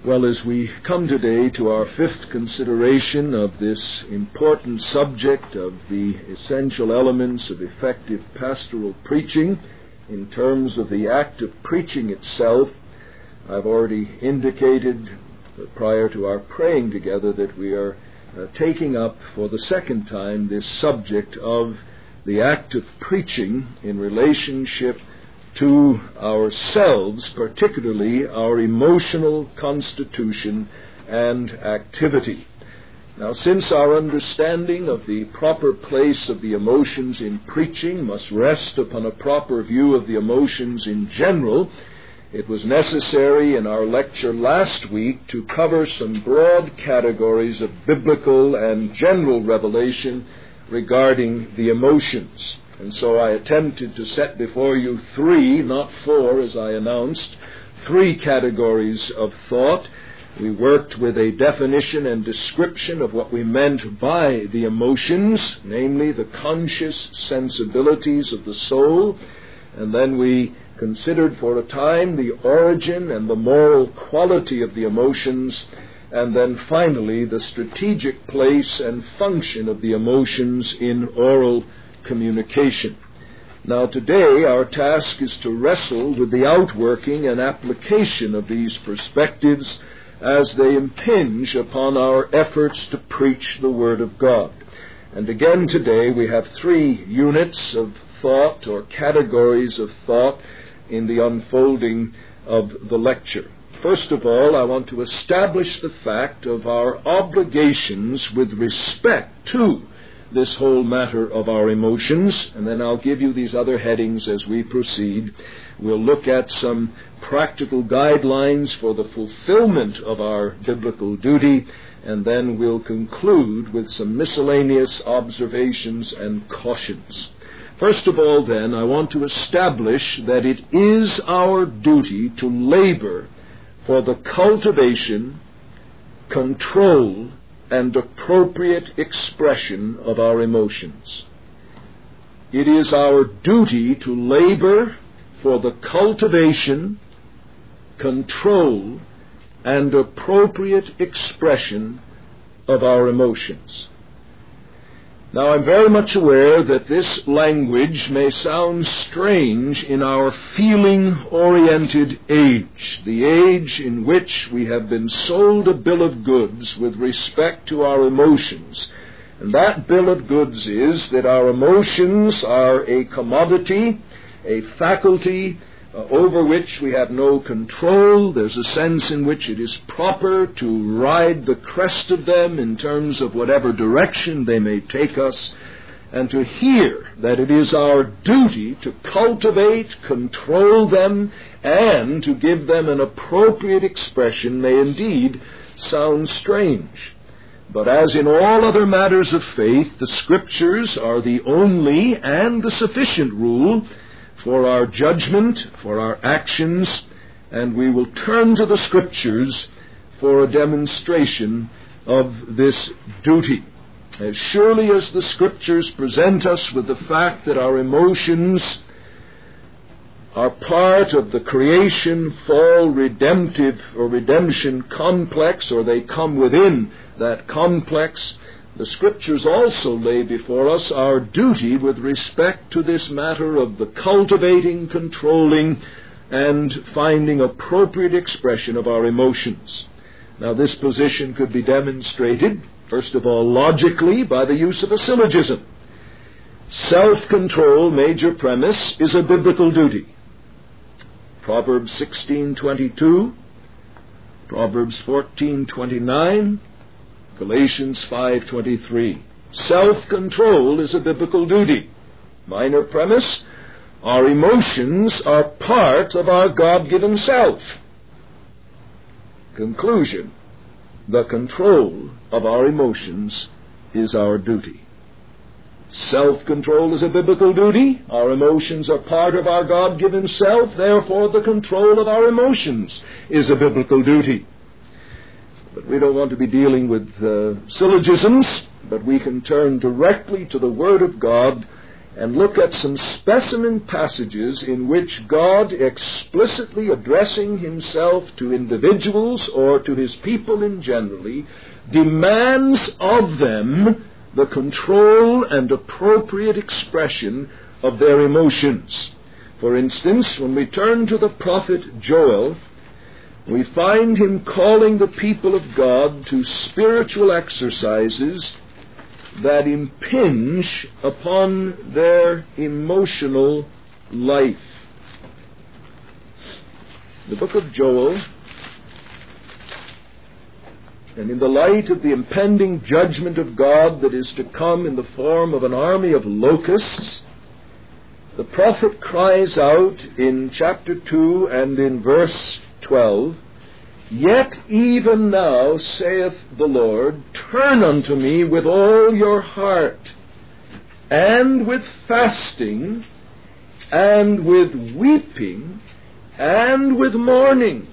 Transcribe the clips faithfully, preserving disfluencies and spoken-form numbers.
Well, as we come today to our fifth consideration of this important subject of the essential elements of effective pastoral preaching in terms of the act of preaching itself, I've already indicated prior to our praying together that we are uh, taking up for the second time this subject of the act of preaching in relationship to ourselves, particularly our emotional constitution and activity. Now, since our understanding of the proper place of the emotions in preaching must rest upon a proper view of the emotions in general, it was necessary in our lecture last week to cover some broad categories of biblical and general revelation regarding the emotions. And so I attempted to set before you three, not four as I announced, three categories of thought. We worked with a definition and description of what we meant by the emotions, namely the conscious sensibilities of the soul. And then we considered for a time the origin and the moral quality of the emotions. And then finally the strategic place and function of the emotions in oral communication. Now today our task is to wrestle with the outworking and application of these perspectives as they impinge upon our efforts to preach the Word of God. And again today we have three units of thought or categories of thought in the unfolding of the lecture. First of all, I want to establish the fact of our obligations with respect to this whole matter of our emotions, and then I'll give you these other headings as we proceed. We'll look at some practical guidelines for the fulfillment of our biblical duty, and then we'll conclude with some miscellaneous observations and cautions. First of all, then, I want to establish that it is our duty to labor for the cultivation, control, and appropriate expression of our emotions. It is our duty to labor for the cultivation, control, and appropriate expression of our emotions. Now, I'm very much aware that this language may sound strange in our feeling-oriented age, the age in which we have been sold a bill of goods with respect to our emotions. And that bill of goods is that our emotions are a commodity, a faculty uh, over which we have no control. There's a sense in which it is proper to ride the crest of them in terms of whatever direction they may take us, and to hear that it is our duty to cultivate, control them, and to give them an appropriate expression may indeed sound strange. But as in all other matters of faith, the Scriptures are the only and the sufficient rule for our judgment, for our actions, and we will turn to the Scriptures for a demonstration of this duty. As surely as the Scriptures present us with the fact that our emotions are part of the creation, fall, redemptive, or redemption complex, or they come within that complex, the Scriptures also lay before us our duty with respect to this matter of the cultivating, controlling, and finding appropriate expression of our emotions. Now, this position could be demonstrated, first of all, logically by the use of a syllogism. Self-control, major premise, is a biblical duty. Proverbs sixteen twenty-two, Proverbs fourteen twenty-nine, Galatians five twenty-three. Self-control is a biblical duty. Minor premise, our emotions are part of our God-given self. Conclusion, the control of our emotions is our duty. Self-control is a biblical duty. Our emotions are part of our God-given self. Therefore, the control of our emotions is a biblical duty. But we don't want to be dealing with uh, syllogisms, but we can turn directly to the Word of God and look at some specimen passages in which God, explicitly addressing himself to individuals or to his people in generally, demands of them the control and appropriate expression of their emotions. For instance, when we turn to the prophet Joel, we find him calling the people of God to spiritual exercises that impinge upon their emotional life. The book of Joel, and in the light of the impending judgment of God that is to come in the form of an army of locusts, the prophet cries out in chapter two and in verse twelve, "Yet even now, saith the Lord, turn unto me with all your heart, and with fasting, and with weeping, and with mourning,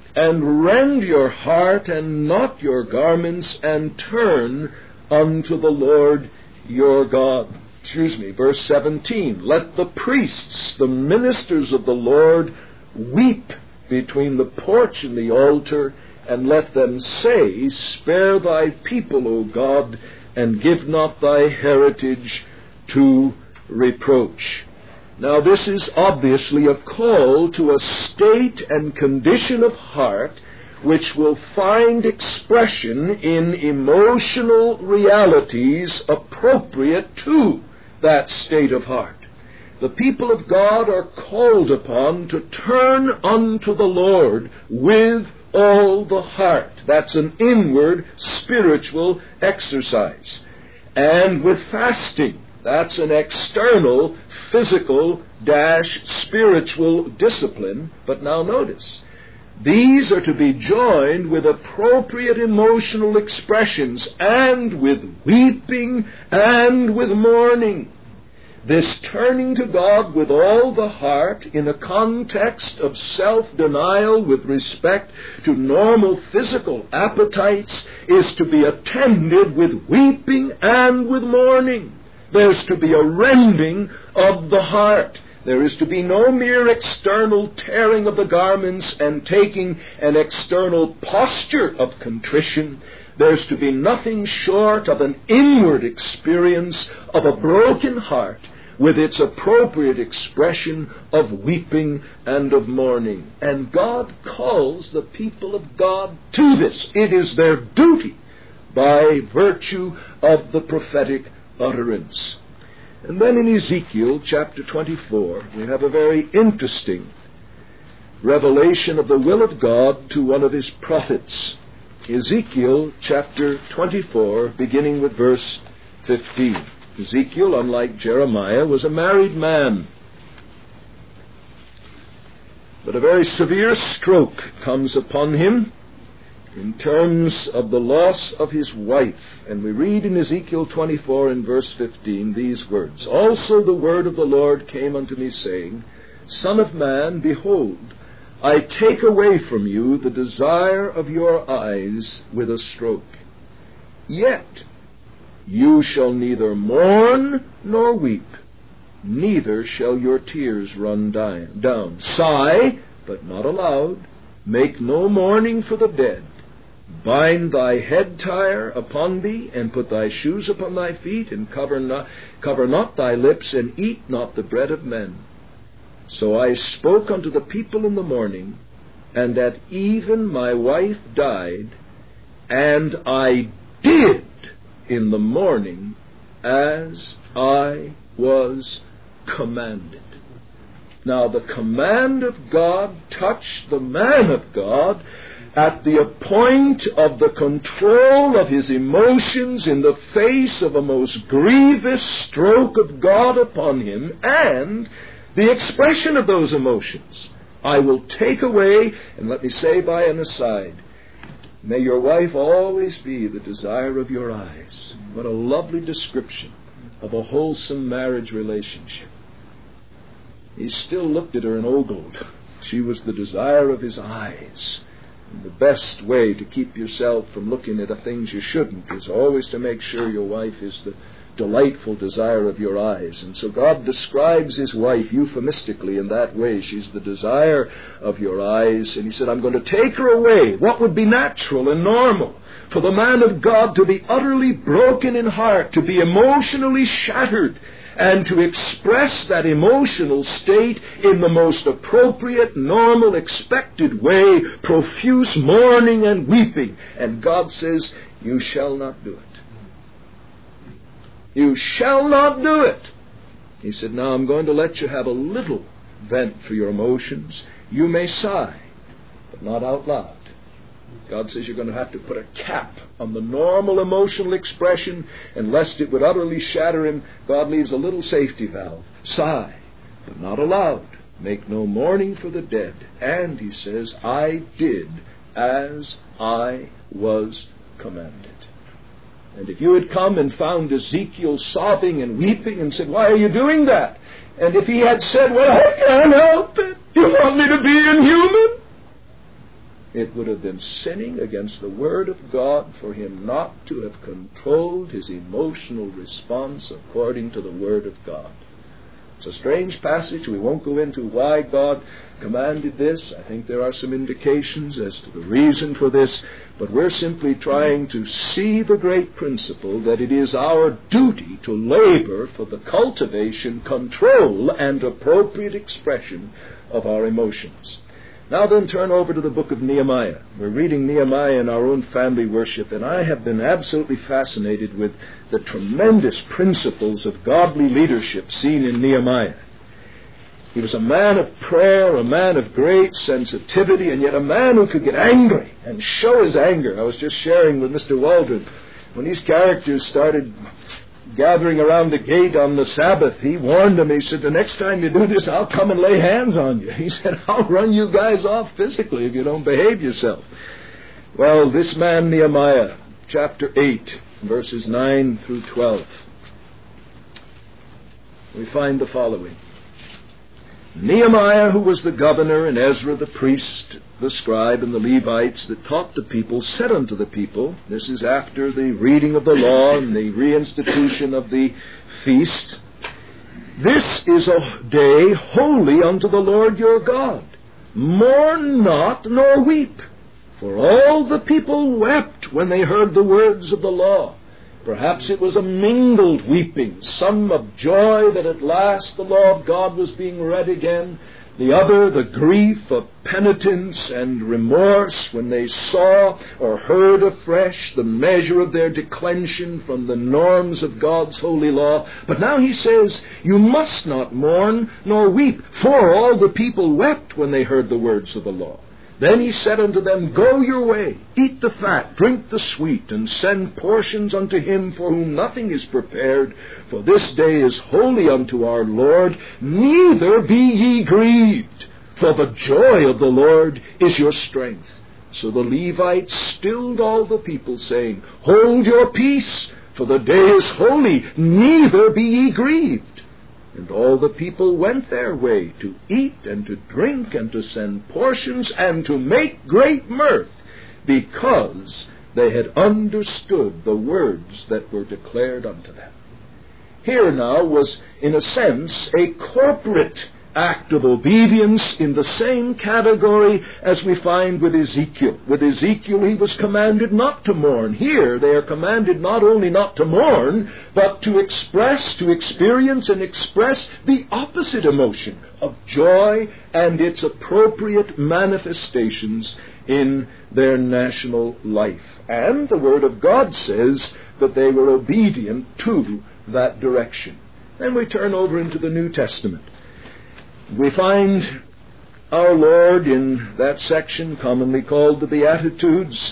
and rend your heart and not your garments, and turn unto the Lord your God." Excuse me, verse seventeen, "Let the priests, the ministers of the Lord, weep between the porch and the altar, and let them say, Spare thy people, O God, and give not thy heritage to reproach." Now this is obviously a call to a state and condition of heart which will find expression in emotional realities appropriate to that state of heart. The people of God are called upon to turn unto the Lord with all the heart. That's an inward spiritual exercise. And with fasting. That's an external, physical, dash, spiritual discipline. But now notice, these are to be joined with appropriate emotional expressions, and with weeping, and with mourning. This turning to God with all the heart in a context of self-denial with respect to normal physical appetites is to be attended with weeping and with mourning. There's to be a rending of the heart. There is to be no mere external tearing of the garments and taking an external posture of contrition. There's to be nothing short of an inward experience of a broken heart with its appropriate expression of weeping and of mourning. And God calls the people of God to this. It is their duty by virtue of the prophetic utterance. And then in Ezekiel chapter twenty-four, we have a very interesting revelation of the will of God to one of his prophets. Ezekiel chapter twenty-four, beginning with verse fifteen. Ezekiel, unlike Jeremiah, was a married man. But a very severe stroke comes upon him in terms of the loss of his wife. And we read in Ezekiel twenty-four in verse fifteen these words, "Also the word of the Lord came unto me, saying, Son of man, behold, I take away from you the desire of your eyes with a stroke. Yet you shall neither mourn nor weep, neither shall your tears run down. Sigh, but not aloud. Make no mourning for the dead. Bind thy head tire upon thee, and put thy shoes upon thy feet, and cover not, cover not thy lips, and eat not the bread of men. So I spoke unto the people in the morning, and at even my wife died, and I did in the morning as I was commanded." Now the command of God touched the man of God at the point of the control of his emotions in the face of a most grievous stroke of God upon him, and the expression of those emotions. I will take away, and let me say by an aside, may your wife always be the desire of your eyes. What a lovely description of a wholesome marriage relationship. He still looked at her and ogled. She was the desire of his eyes. And the best way to keep yourself from looking at the things you shouldn't is always to make sure your wife is the delightful desire of your eyes. And so God describes his wife euphemistically in that way. She's the desire of your eyes. And he said, I'm going to take her away. What would be natural and normal for the man of God to be utterly broken in heart, to be emotionally shattered, and to express that emotional state in the most appropriate, normal, expected way, profuse mourning and weeping. And God says, you shall not do it. You shall not do it. He said, now I'm going to let you have a little vent for your emotions. You may sigh, but not out loud. God says you're going to have to put a cap on the normal emotional expression, and lest it would utterly shatter him, God leaves a little safety valve. Sigh, but not aloud. Make no mourning for the dead. And, he says, I did as I was commanded. And if you had come and found Ezekiel sobbing and weeping and said, why are you doing that? And if he had said, well, I can't help it. You want me to be inhuman? It would have been sinning against the Word of God for him not to have controlled his emotional response according to the Word of God. It's a strange passage. We won't go into why God commanded this. I think there are some indications as to the reason for this, but we're simply trying to see the great principle that it is our duty to labor for the cultivation, control, and appropriate expression of our emotions. Now then, turn over to the book of Nehemiah. We're reading Nehemiah in our own family worship, and I have been absolutely fascinated with the tremendous principles of godly leadership seen in Nehemiah. He was a man of prayer, a man of great sensitivity, and yet a man who could get angry and show his anger. I was just sharing with Mister Waldron, when these characters started gathering around the gate on the Sabbath, he warned them. He said, the next time you do this, I'll come and lay hands on you. He said, I'll run you guys off physically if you don't behave yourself. Well, this man Nehemiah, chapter eight, verses nine through twelve, we find the following. Nehemiah, who was the governor, and Ezra the priest, the scribe, and the Levites that taught the people, said unto the people, this is after the reading of the law and the reinstitution of the feast, this is a day holy unto the Lord your God. Mourn not, nor weep. For all the people wept when they heard the words of the law. Perhaps it was a mingled weeping, some of joy that at last the law of God was being read again, the other the grief of penitence and remorse when they saw or heard afresh the measure of their declension from the norms of God's holy law. But now he says, you must not mourn nor weep, for all the people wept when they heard the words of the law. Then he said unto them, go your way, eat the fat, drink the sweet, and send portions unto him for whom nothing is prepared, for this day is holy unto our Lord. Neither be ye grieved, for the joy of the Lord is your strength. So the Levites stilled all the people, saying, hold your peace, for the day is holy, neither be ye grieved. And all the people went their way to eat and to drink and to send portions and to make great mirth, because they had understood the words that were declared unto them. Here now was, in a sense, a corporate act of obedience in the same category as we find with Ezekiel. With Ezekiel he was commanded not to mourn. Here they are commanded not only not to mourn, but to express, to experience and express the opposite emotion of joy and its appropriate manifestations in their national life. And the Word of God says that they were obedient to that direction. Then we turn over into the New Testament. We find our Lord in that section commonly called the Beatitudes,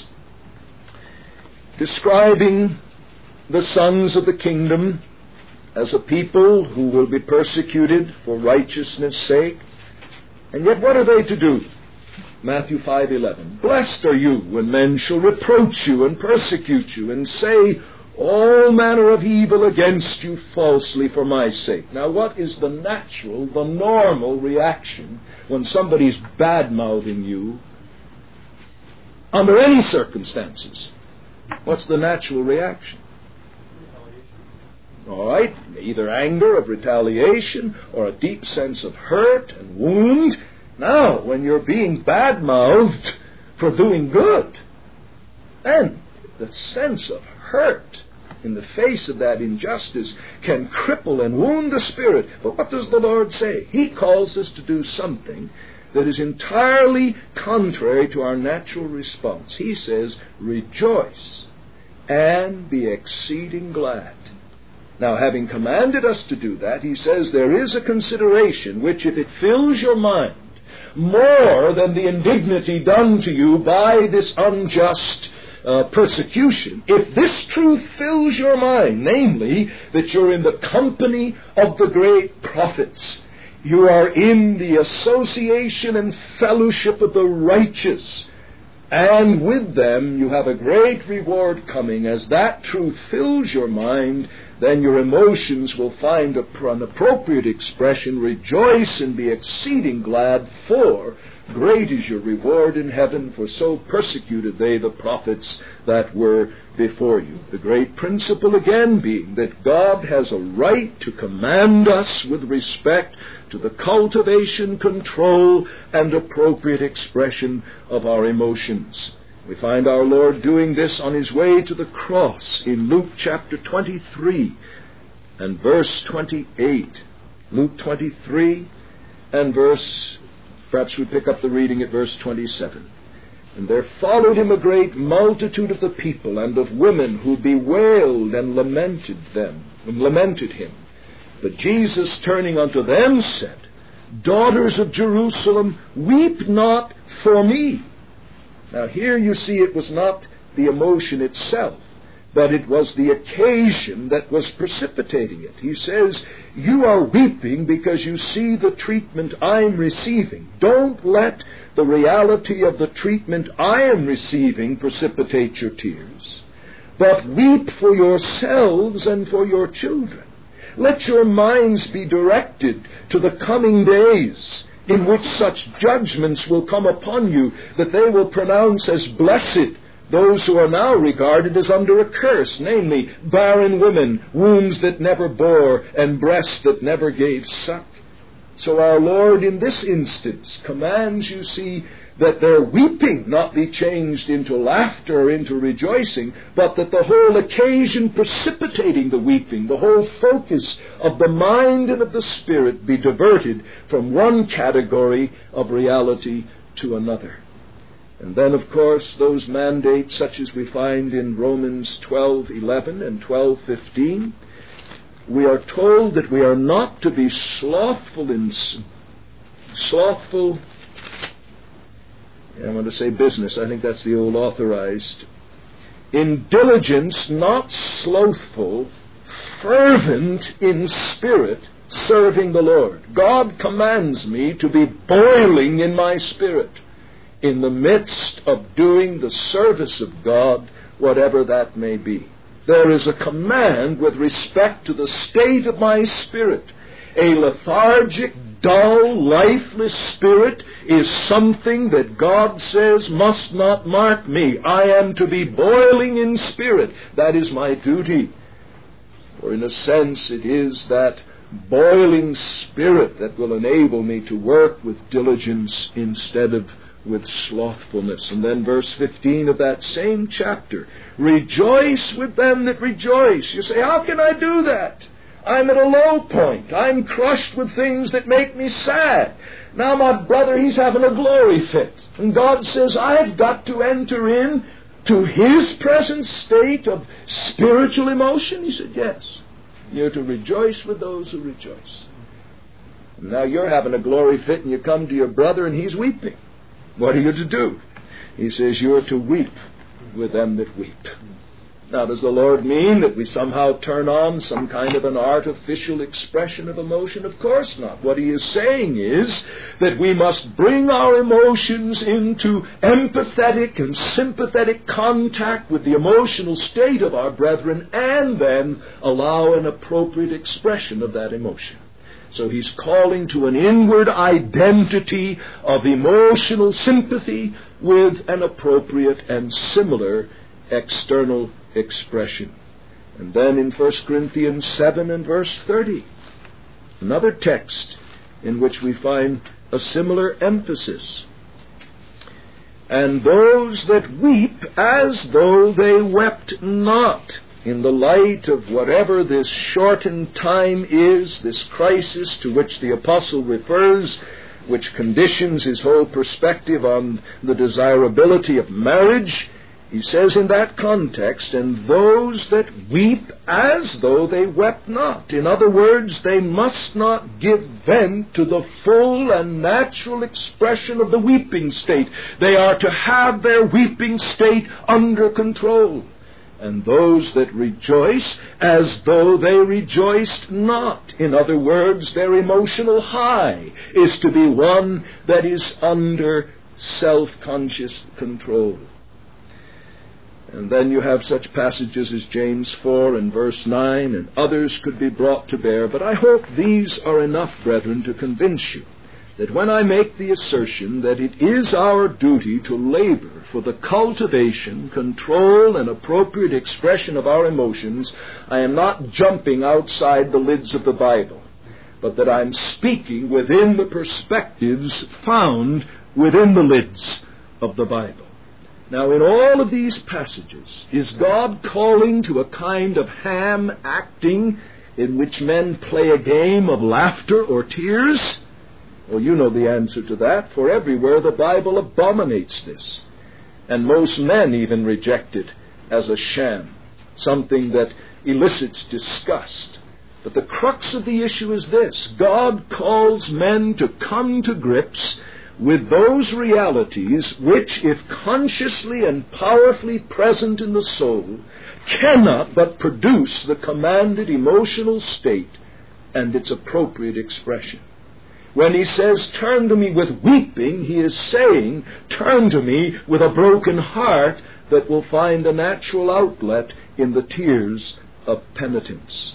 describing the sons of the kingdom as a people who will be persecuted for righteousness' sake. And yet what are they to do? Matthew five eleven. Blessed are you when men shall reproach you and persecute you and say all manner of evil against you falsely for my sake. Now, what is the natural, the normal reaction when somebody's bad-mouthing you under any circumstances? What's the natural reaction? All right? Either anger of retaliation or a deep sense of hurt and wound. Now, when you're being bad-mouthed for doing good, then the sense of hurt in the face of that injustice can cripple and wound the spirit. But what does the Lord say? He calls us to do something that is entirely contrary to our natural response. He says, rejoice and be exceeding glad. Now, having commanded us to do that, he says there is a consideration which, if it fills your mind more than the indignity done to you by this unjust uh, persecution, if this truth fills your mind, namely that you're in the company of the great prophets, you are in the association and fellowship of the righteous, and with them you have a great reward coming. As that truth fills your mind, then your emotions will find a, an appropriate expression. Rejoice and be exceeding glad, for great is your reward in heaven, for so persecuted they the prophets that were before you. The great principle again being that God has a right to command us with respect to the cultivation, control, and appropriate expression of our emotions. We find our Lord doing this on his way to the cross in Luke chapter twenty-three and verse twenty-eight. Luke twenty-three and verse, perhaps we pick up the reading at verse twenty-seven. And there followed him a great multitude of the people and of women who bewailed and lamented them, and lamented him. But Jesus, turning unto them, said, Daughters of Jerusalem, weep not for me. Now here you see it was not the emotion itself, but it was the occasion that was precipitating it. He says, you are weeping because you see the treatment I'm receiving. Don't let the reality of the treatment I am receiving precipitate your tears, but weep for yourselves and for your children. Let your minds be directed to the coming days in which such judgments will come upon you that they will pronounce as blessed those who are now regarded as under a curse, namely barren women, wombs that never bore, and breasts that never gave suck. So our Lord in this instance commands, you see, that their weeping not be changed into laughter or into rejoicing, but that the whole occasion precipitating the weeping, the whole focus of the mind and of the spirit be diverted from one category of reality to another. And then, of course, those mandates such as we find in Romans twelve eleven and twelve fifteen, we are told that we are not to be slothful in slothful I'm going to say business. I think that's the old authorized. In diligence, not slothful, fervent in spirit, serving the Lord. God commands me to be boiling in my spirit in the midst of doing the service of God, whatever that may be. There is a command with respect to the state of my spirit. A lethargic, dull, lifeless spirit is something that God says must not mark me. I am to be boiling in spirit. That is my duty. For in a sense it is that boiling spirit that will enable me to work with diligence instead of with slothfulness. And then verse fifteen of that same chapter, rejoice with them that rejoice. You say, how can I do that? I'm at a low point. I'm crushed with things that make me sad. Now my brother, he's having a glory fit. And God says, I've got to enter in to his present state of spiritual emotion. He said, yes. You're to rejoice with those who rejoice. Now you're having a glory fit and you come to your brother and he's weeping. What are you to do? He says, you're to weep with them that weep. Now, does the Lord mean that we somehow turn on some kind of an artificial expression of emotion? Of course not. What he is saying is that we must bring our emotions into empathetic and sympathetic contact with the emotional state of our brethren and then allow an appropriate expression of that emotion. So he's calling to an inward identity of emotional sympathy with an appropriate and similar external expression. And then in First Corinthians seven and verse thirty, another text in which we find a similar emphasis. And those that weep as though they wept not, in the light of whatever this shortened time is, this crisis to which the apostle refers, which conditions his whole perspective on the desirability of marriage, he says in that context, and those that weep as though they wept not. In other words, they must not give vent to the full and natural expression of the weeping state. They are to have their weeping state under control. And those that rejoice as though they rejoiced not. In other words, their emotional high is to be one that is under self-conscious control. And then you have such passages as James four and verse nine, and others could be brought to bear. But I hope these are enough, brethren, to convince you that when I make the assertion that it is our duty to labor for the cultivation, control, and appropriate expression of our emotions, I am not jumping outside the lids of the Bible, but that I'm speaking within the perspectives found within the lids of the Bible. Now, in all of these passages, is God calling to a kind of ham acting in which men play a game of laughter or tears? Well, you know the answer to that, for everywhere the Bible abominates this. And most men even reject it as a sham, something that elicits disgust. But the crux of the issue is this: God calls men to come to grips with those realities which, if consciously and powerfully present in the soul, cannot but produce the commanded emotional state and its appropriate expression. When he says, turn to me with weeping, he is saying, turn to me with a broken heart that will find a natural outlet in the tears of penitence.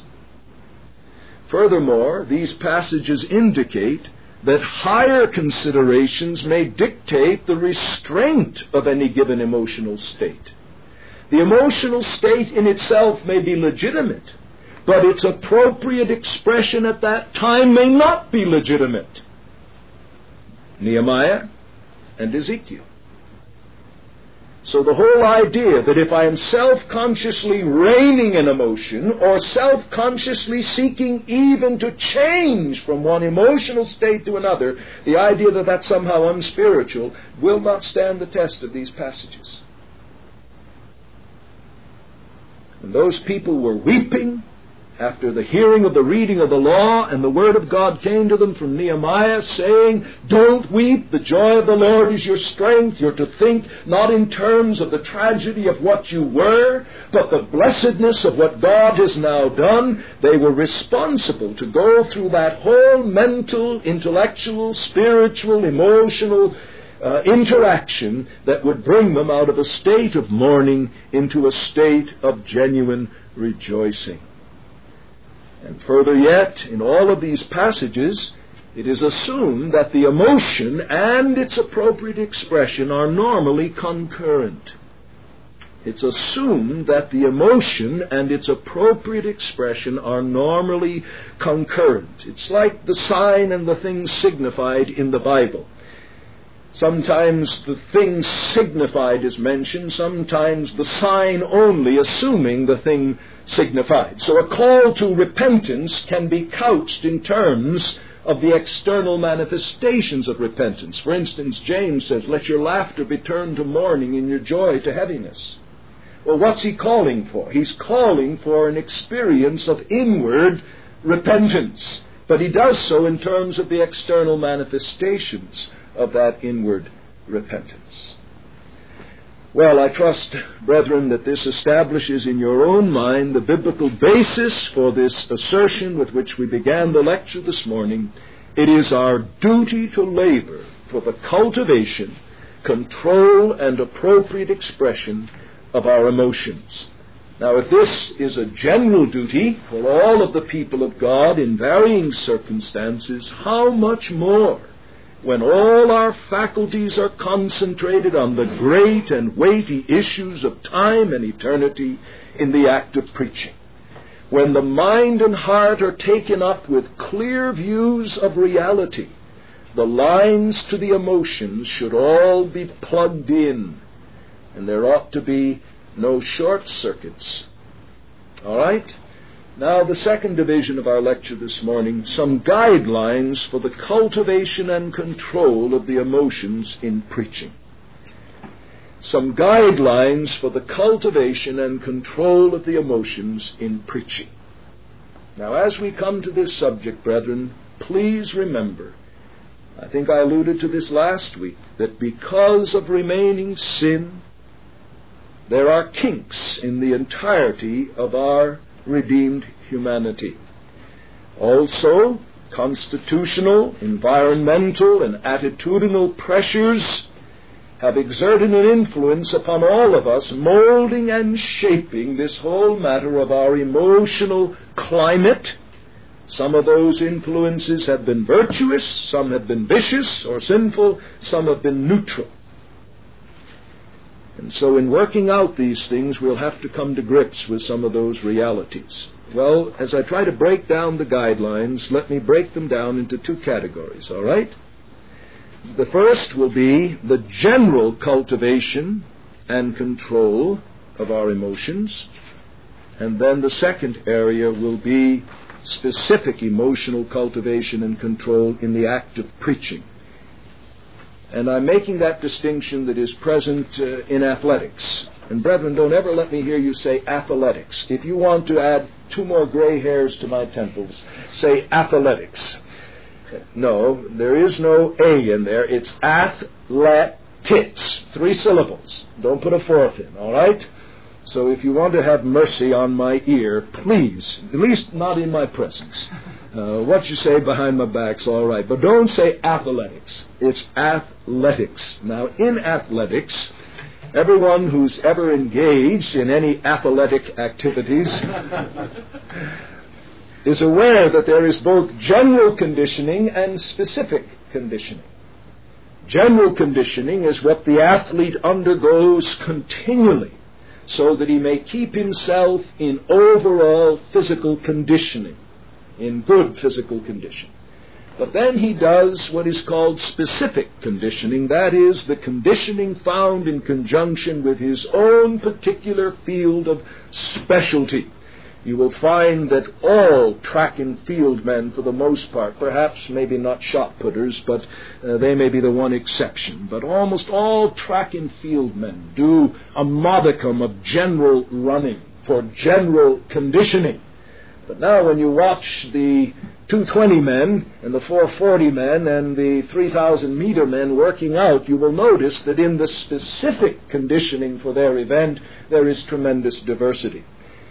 Furthermore, these passages indicate that higher considerations may dictate the restraint of any given emotional state. The emotional state in itself may be legitimate, but its appropriate expression at that time may not be legitimate. Nehemiah and Ezekiel. So the whole idea that if I am self-consciously reining an emotion or self-consciously seeking even to change from one emotional state to another, the idea that that's somehow unspiritual will not stand the test of these passages. And those people were weeping after the hearing of the reading of the law, and the word of God came to them from Nehemiah saying, don't weep, the joy of the Lord is your strength. You're to think not in terms of the tragedy of what you were, but the blessedness of what God has now done. They were responsible to go through that whole mental, intellectual, spiritual, emotional uh, interaction that would bring them out of a state of mourning into a state of genuine rejoicing. And further yet, in all of these passages, it is assumed that the emotion and its appropriate expression are normally concurrent. It's assumed that the emotion and its appropriate expression are normally concurrent. It's like the sign and the thing signified in the Bible. Sometimes the thing signified is mentioned, sometimes the sign only, assuming the thing signified. So a call to repentance can be couched in terms of the external manifestations of repentance. For instance, James says, let your laughter be turned to mourning and your joy to heaviness. Well, what's he calling for? He's calling for an experience of inward repentance. But he does so in terms of the external manifestations of that inward repentance. Well, I trust, brethren, that this establishes in your own mind the biblical basis for this assertion with which we began the lecture this morning. It is our duty to labor for the cultivation, control, and appropriate expression of our emotions. Now, if this is a general duty for all of the people of God in varying circumstances, how much more when all our faculties are concentrated on the great and weighty issues of time and eternity in the act of preaching? when the mind and heart are taken up with clear views of reality, the lines to the emotions should all be plugged in, and there ought to be no short circuits. All right? Now, the second division of our lecture this morning, some guidelines for the cultivation and control of the emotions in preaching. Some guidelines for the cultivation and control of the emotions in preaching. Now, as we come to this subject, brethren, please remember, I think I alluded to this last week, that because of remaining sin, there are kinks in the entirety of our redeemed humanity. Also, constitutional, environmental, and attitudinal pressures have exerted an influence upon all of us, molding and shaping this whole matter of our emotional climate. Some of those influences have been virtuous, some have been vicious or sinful, some have been neutral. And so in working out these things, we'll have to come to grips with some of those realities. Well, as I try to break down the guidelines, let me break them down into two categories, all right? The first will be the general cultivation and control of our emotions, and then the second area will be specific emotional cultivation and control in the act of preaching. And I'm making that distinction that is present uh, in athletics. And brethren, don't ever let me hear you say athletics. If you want to add two more gray hairs to my temples, say athletics. No, there is no A in there. It's athletics. Three syllables. Don't put a fourth in, all right? So if you want to have mercy on my ear, please, at least not in my presence. Uh, what you say behind my back's all right. But don't say athletics. It's athletics. Now, in athletics, everyone who's ever engaged in any athletic activities is aware that there is both general conditioning and specific conditioning. General conditioning is what the athlete undergoes continually so that he may keep himself in overall physical conditioning, in good physical condition. But then he does what is called specific conditioning, that is, the conditioning found in conjunction with his own particular field of specialty. You will find that all track and field men, for the most part, perhaps maybe not shot putters, but uh, they may be the one exception, but almost all track and field men do a modicum of general running for general conditioning. But now when you watch the two twenty men and the four forty men and the three thousand meter men working out, you will notice that in the specific conditioning for their event, there is tremendous diversity.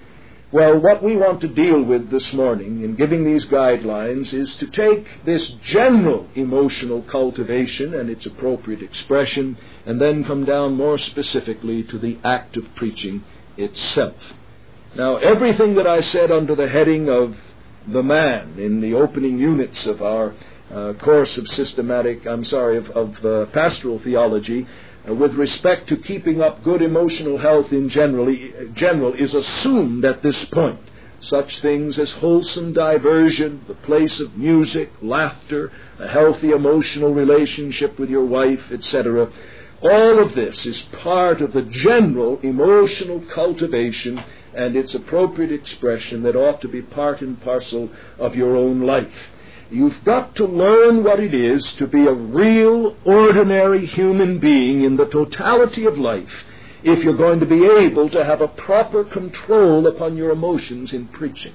Well, what we want to deal with this morning in giving these guidelines is to take this general emotional cultivation and its appropriate expression and then come down more specifically to the act of preaching itself. Now, everything that I said under the heading of the man in the opening units of our uh, course of systematic, I'm sorry, of, of uh, pastoral theology, Uh, with respect to keeping up good emotional health in generally, general is assumed at this point. Such things as wholesome diversion, the place of music, laughter, a healthy emotional relationship with your wife, et cetera. All of this is part of the general emotional cultivation and its appropriate expression that ought to be part and parcel of your own life. You've got to learn what it is to be a real, ordinary human being in the totality of life if you're going to be able to have a proper control upon your emotions in preaching.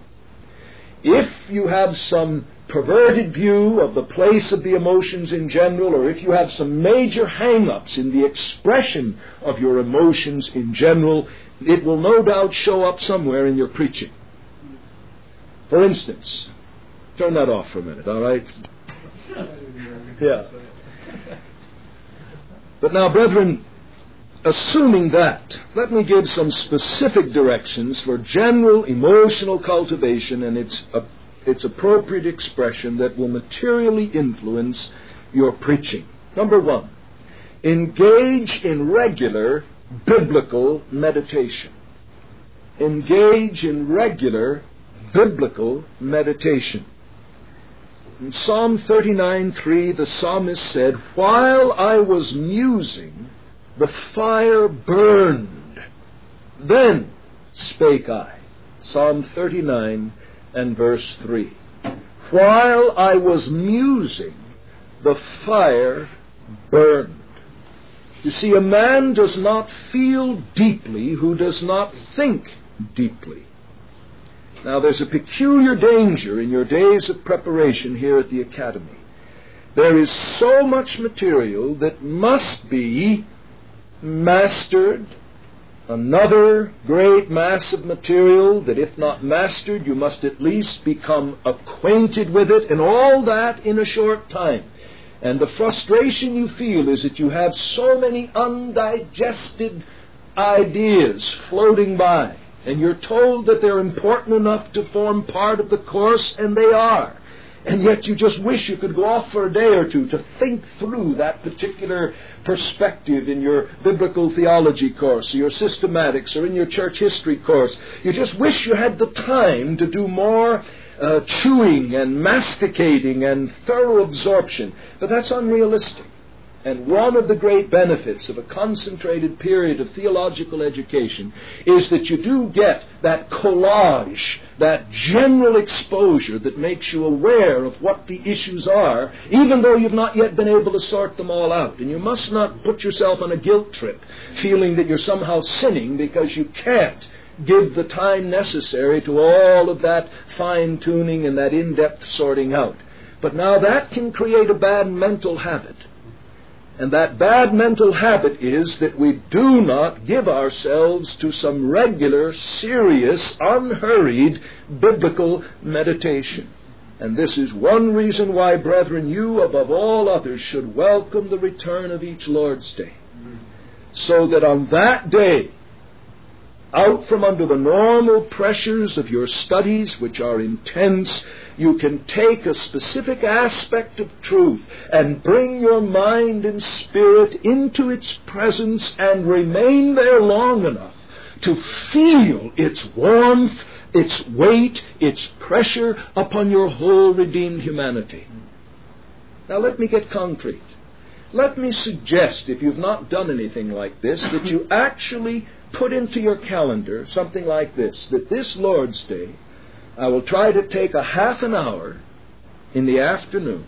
If you have some perverted view of the place of the emotions in general, or if you have some major hang-ups in the expression of your emotions in general, it will no doubt show up somewhere in your preaching. For instance, turn that off for a minute, all right? Yeah. But now, brethren, assuming that, let me give some specific directions for general emotional cultivation and its, uh, its appropriate expression that will materially influence your preaching. Number one, engage in regular biblical meditation. engage in regular biblical meditation. In Psalm thirty-nine three, the psalmist said, "While I was musing, the fire burned. Then spake I." Psalm thirty-nine and verse three. While I was musing, the fire burned. You see, a man does not feel deeply who does not think deeply. Now, there's a peculiar danger in your days of preparation here at the Academy. There is so much material that must be mastered, another great mass of material that, if not mastered, you must at least become acquainted with it, and all that in a short time. And the frustration you feel is that you have so many undigested ideas floating by, and you're told that they're important enough to form part of the course, and they are. And yet you just wish you could go off for a day or two to think through that particular perspective in your biblical theology course, or your systematics, or in your church history course. You just wish you had the time to do more uh, chewing and masticating and thorough absorption. But that's unrealistic. And one of the great benefits of a concentrated period of theological education is that you do get that collage, that general exposure that makes you aware of what the issues are, even though you've not yet been able to sort them all out. And you must not put yourself on a guilt trip, feeling that you're somehow sinning because you can't give the time necessary to all of that fine-tuning and that in-depth sorting out. But now that can create a bad mental habit. And that bad mental habit is that we do not give ourselves to some regular, serious, unhurried biblical meditation. And this is one reason why, brethren, you above all others should welcome the return of each Lord's Day. So that on that day, out from under the normal pressures of your studies, which are intense, you can take a specific aspect of truth and bring your mind and spirit into its presence and remain there long enough to feel its warmth, its weight, its pressure upon your whole redeemed humanity. Now let me get concrete. Let me suggest, if you've not done anything like this, that you actually put into your calendar something like this, that this Lord's Day, I will try to take a half an hour in the afternoon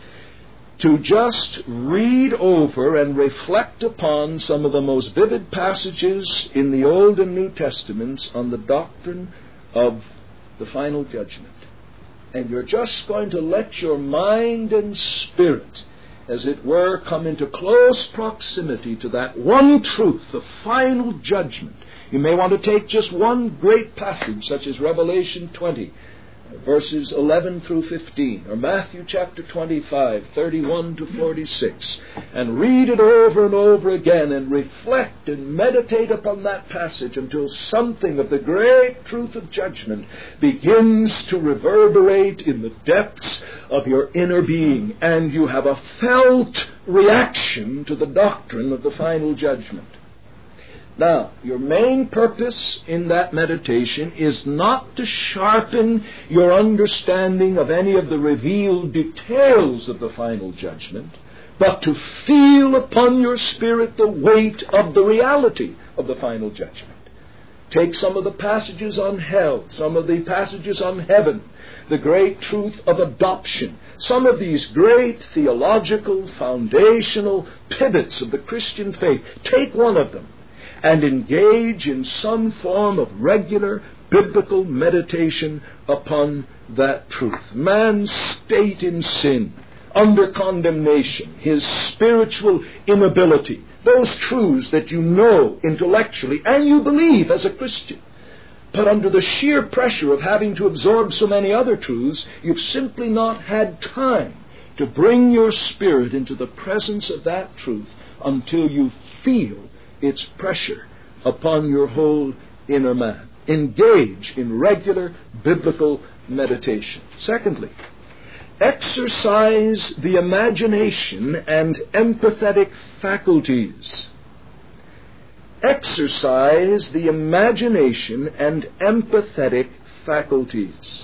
to just read over and reflect upon some of the most vivid passages in the Old and New Testaments on the doctrine of the final judgment. And you're just going to let your mind and spirit, as it were, come into close proximity to that one truth, the final judgment. You may want to take just one great passage, such as Revelation twenty, verses eleven through fifteen, or Matthew chapter twenty-five, thirty-one to forty-six, and read it over and over again, and reflect and meditate upon that passage until something of the great truth of judgment begins to reverberate in the depths of your inner being, and you have a felt reaction to the doctrine of the final judgment. Now, your main purpose in that meditation is not to sharpen your understanding of any of the revealed details of the final judgment, but to feel upon your spirit the weight of the reality of the final judgment. Take some of the passages on hell, some of the passages on heaven, the great truth of adoption, some of these great theological, foundational pivots of the Christian faith. Take one of them and engage in some form of regular biblical meditation upon that truth. Man's state in sin, under condemnation, his spiritual inability, those truths that you know intellectually and you believe as a Christian, but under the sheer pressure of having to absorb so many other truths, you've simply not had time to bring your spirit into the presence of that truth until you feel its pressure upon your whole inner man. Engage in regular biblical meditation. Secondly, exercise the imagination and empathetic faculties. exercise the imagination and empathetic faculties.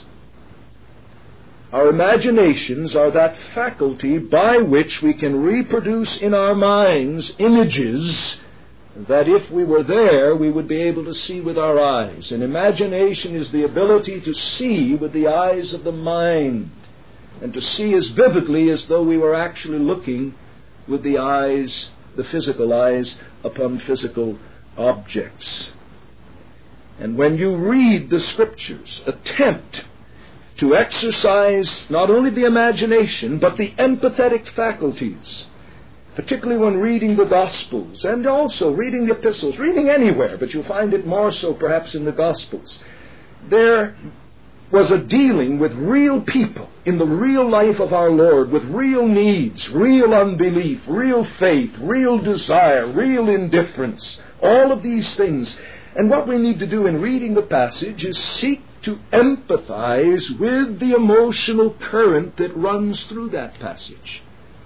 Our imaginations are that faculty by which we can reproduce in our minds images that if we were there, we would be able to see with our eyes. And imagination is the ability to see with the eyes of the mind, and to see as vividly as though we were actually looking with the eyes, the physical eyes, upon physical objects. And when you read the Scriptures, attempt to exercise not only the imagination, but the empathetic faculties, particularly when reading the Gospels, and also reading the epistles, reading anywhere, but you'll find it more so perhaps in the Gospels. There was a dealing with real people in the real life of our Lord, with real needs, real unbelief, real faith, real desire, real indifference, all of these things. And what we need to do in reading the passage is seek to empathize with the emotional current that runs through that passage.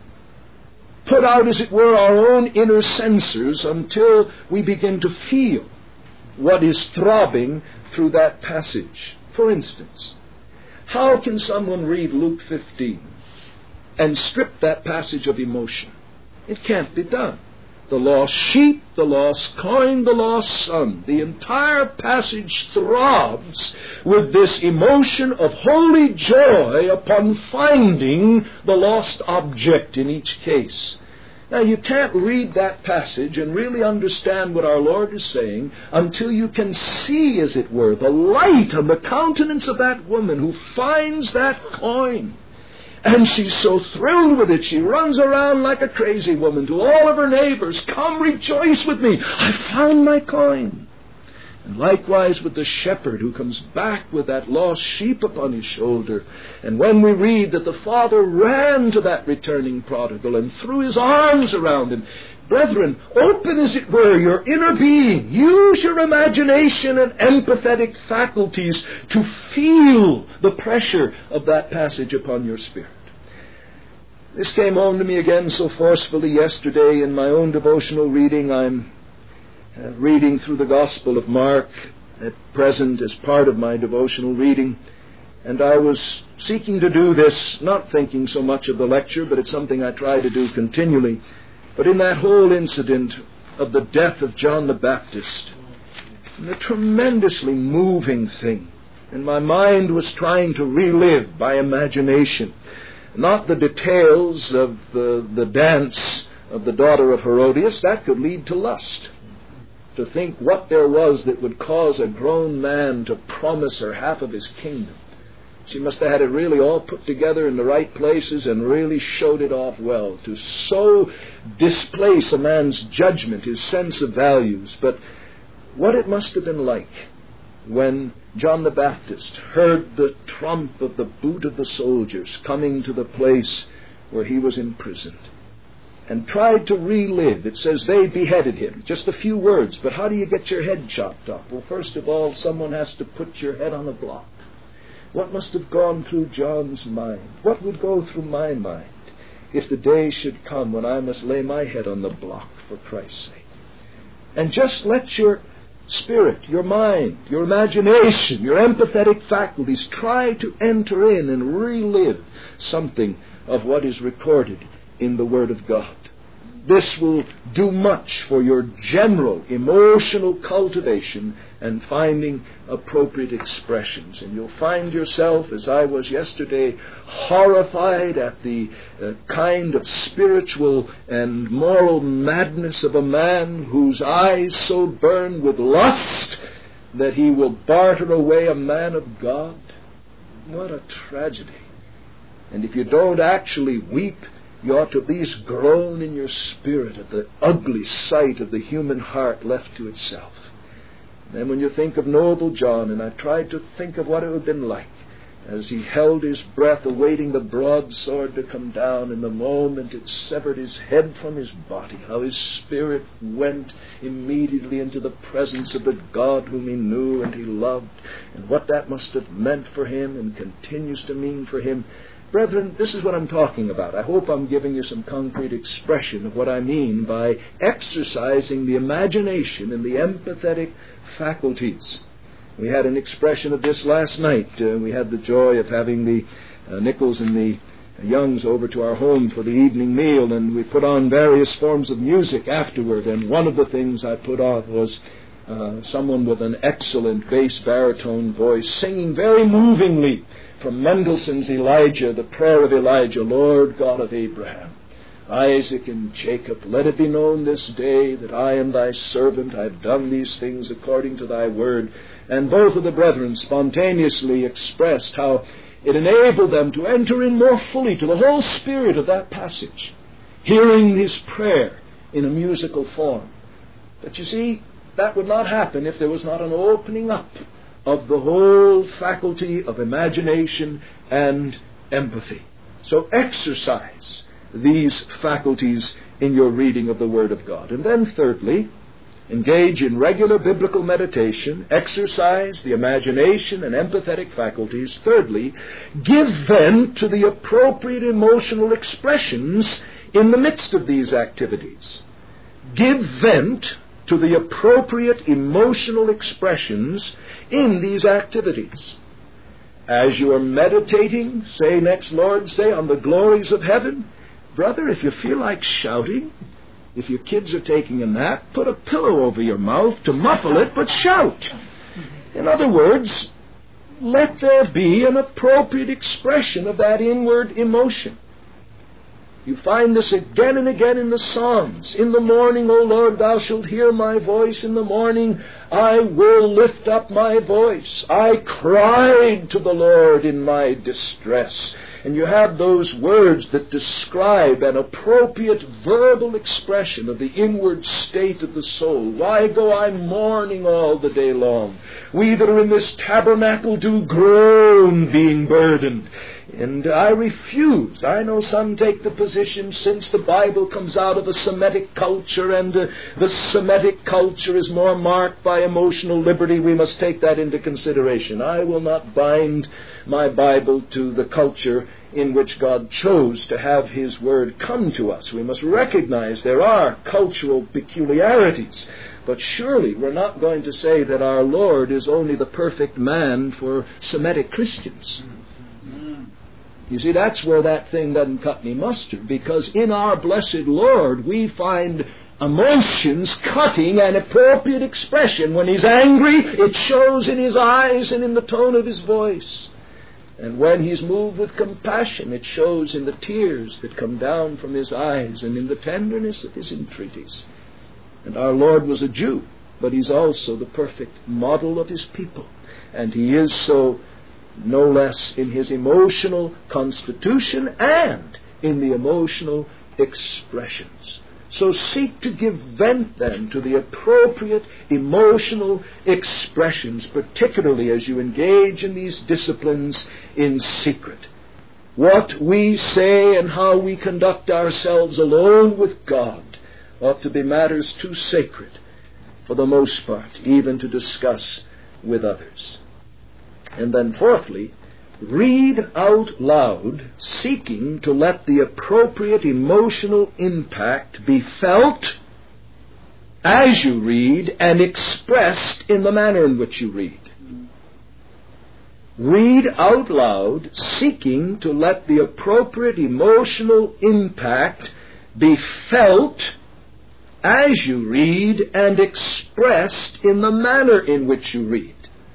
Put out, as it were, our own inner sensors until we begin to feel what is throbbing through that passage. For instance, how can someone read Luke fifteen and strip that passage of emotion? It can't be done. The lost sheep, the lost coin, the lost son. The entire passage throbs with this emotion of holy joy upon finding the lost object in each case. Now, you can't read that passage and really understand what our Lord is saying until you can see, as it were, the light on the countenance of that woman who finds that coin. And she's so thrilled with it, she runs around like a crazy woman to all of her neighbors. Come, rejoice with me. I found my coin. And likewise with the shepherd who comes back with that lost sheep upon his shoulder. And when we read that the father ran to that returning prodigal and threw his arms around him, brethren, open, as it were, your inner being. Use your imagination and empathetic faculties to feel the pressure of that passage upon your spirit. This came home to me again so forcefully yesterday in my own devotional reading. I'm uh, reading through the Gospel of Mark at present as part of my devotional reading. And I was seeking to do this, not thinking so much of the lecture, but it's something I try to do continually. But in that whole incident of the death of John the Baptist, the tremendously moving thing, and my mind was trying to relive by imagination, not the details of the, the dance of the daughter of Herodias. That could lead to lust. To think what there was that would cause a grown man to promise her half of his kingdom. She must have had it really all put together in the right places and really showed it off well, to so displace a man's judgment, his sense of values. But what it must have been like when John the Baptist heard the trump of the boot of the soldiers coming to the place where he was imprisoned and tried to relive. It says they beheaded him. Just a few words, but how do you get your head chopped off? Well, first of all, someone has to put your head on a block. What must have gone through John's mind? What would go through my mind if the day should come when I must lay my head on the block for Christ's sake? And just let your spirit, your mind, your imagination, your empathetic faculties try to enter in and relive something of what is recorded in the Word of God. This will do much for your general emotional cultivation and finding appropriate expressions. And you'll find yourself, as I was yesterday, horrified at the uh, kind of spiritual and moral madness of a man whose eyes so burn with lust that he will barter away a man of God. What a tragedy. And if you don't actually weep, you ought to at least groan in your spirit at the ugly sight of the human heart left to itself. Then when you think of noble John, and I tried to think of what it would have been like as he held his breath awaiting the broadsword to come down, and the moment it severed his head from his body, how his spirit went immediately into the presence of the God whom he knew and he loved, and what that must have meant for him and continues to mean for him. Brethren, this is what I'm talking about. I hope I'm giving you some concrete expression of what I mean by exercising the imagination and the empathetic faculties. We had an expression of this last night. Uh, we had the joy of having the uh, Nichols and the Youngs over to our home for the evening meal, and we put on various forms of music afterward. And one of the things I put on was uh, someone with an excellent bass baritone voice singing very movingly from Mendelssohn's Elijah, the prayer of Elijah, Lord God of Abraham, Isaac, and Jacob, let it be known this day that I am thy servant. I have done these things according to thy word. And both of the brethren spontaneously expressed how it enabled them to enter in more fully to the whole spirit of that passage, hearing his prayer in a musical form. But you see, that would not happen if there was not an opening up of the whole faculty of imagination and empathy. So exercise these faculties in your reading of the Word of God. And then thirdly, engage in regular biblical meditation, exercise the imagination and empathetic faculties. Thirdly, give vent to the appropriate emotional expressions in the midst of these activities. Give vent to the appropriate emotional expressions in these activities. As you are meditating, say next Lord's Day, on the glories of heaven, brother, if you feel like shouting, if your kids are taking a nap, put a pillow over your mouth to muffle it, but shout. In other words, let there be an appropriate expression of that inward emotion. You find this again and again in the Psalms. In the morning, O Lord, thou shalt hear my voice. In the morning, I will lift up my voice. I cried to the Lord in my distress. And you have those words that describe an appropriate verbal expression of the inward state of the soul. Why go I mourning all the day long? We that are in this tabernacle do groan, being burdened. And I refuse. I know some take the position, since the Bible comes out of a Semitic culture and uh, the Semitic culture is more marked by emotional liberty, we must take that into consideration. I will not bind my Bible to the culture in which God chose to have His Word come to us. We must recognize there are cultural peculiarities. But surely we're not going to say that our Lord is only the perfect man for Semitic Christians. You see, that's where that thing doesn't cut any mustard, because in our blessed Lord we find emotions cutting an appropriate expression. When He's angry, it shows in His eyes and in the tone of His voice. And when He's moved with compassion, it shows in the tears that come down from His eyes and in the tenderness of His entreaties. And our Lord was a Jew, but He's also the perfect model of His people. And He is so no less in His emotional constitution and in the emotional expressions. So seek to give vent then to the appropriate emotional expressions, particularly as you engage in these disciplines in secret. What we say and how we conduct ourselves alone with God ought to be matters too sacred, for the most part, even to discuss with others. And then fourthly, read out loud, seeking to let the appropriate emotional impact be felt as you read and expressed in the manner in which you read. Read out loud, seeking to let the appropriate emotional impact be felt as you read and expressed in the manner in which you read.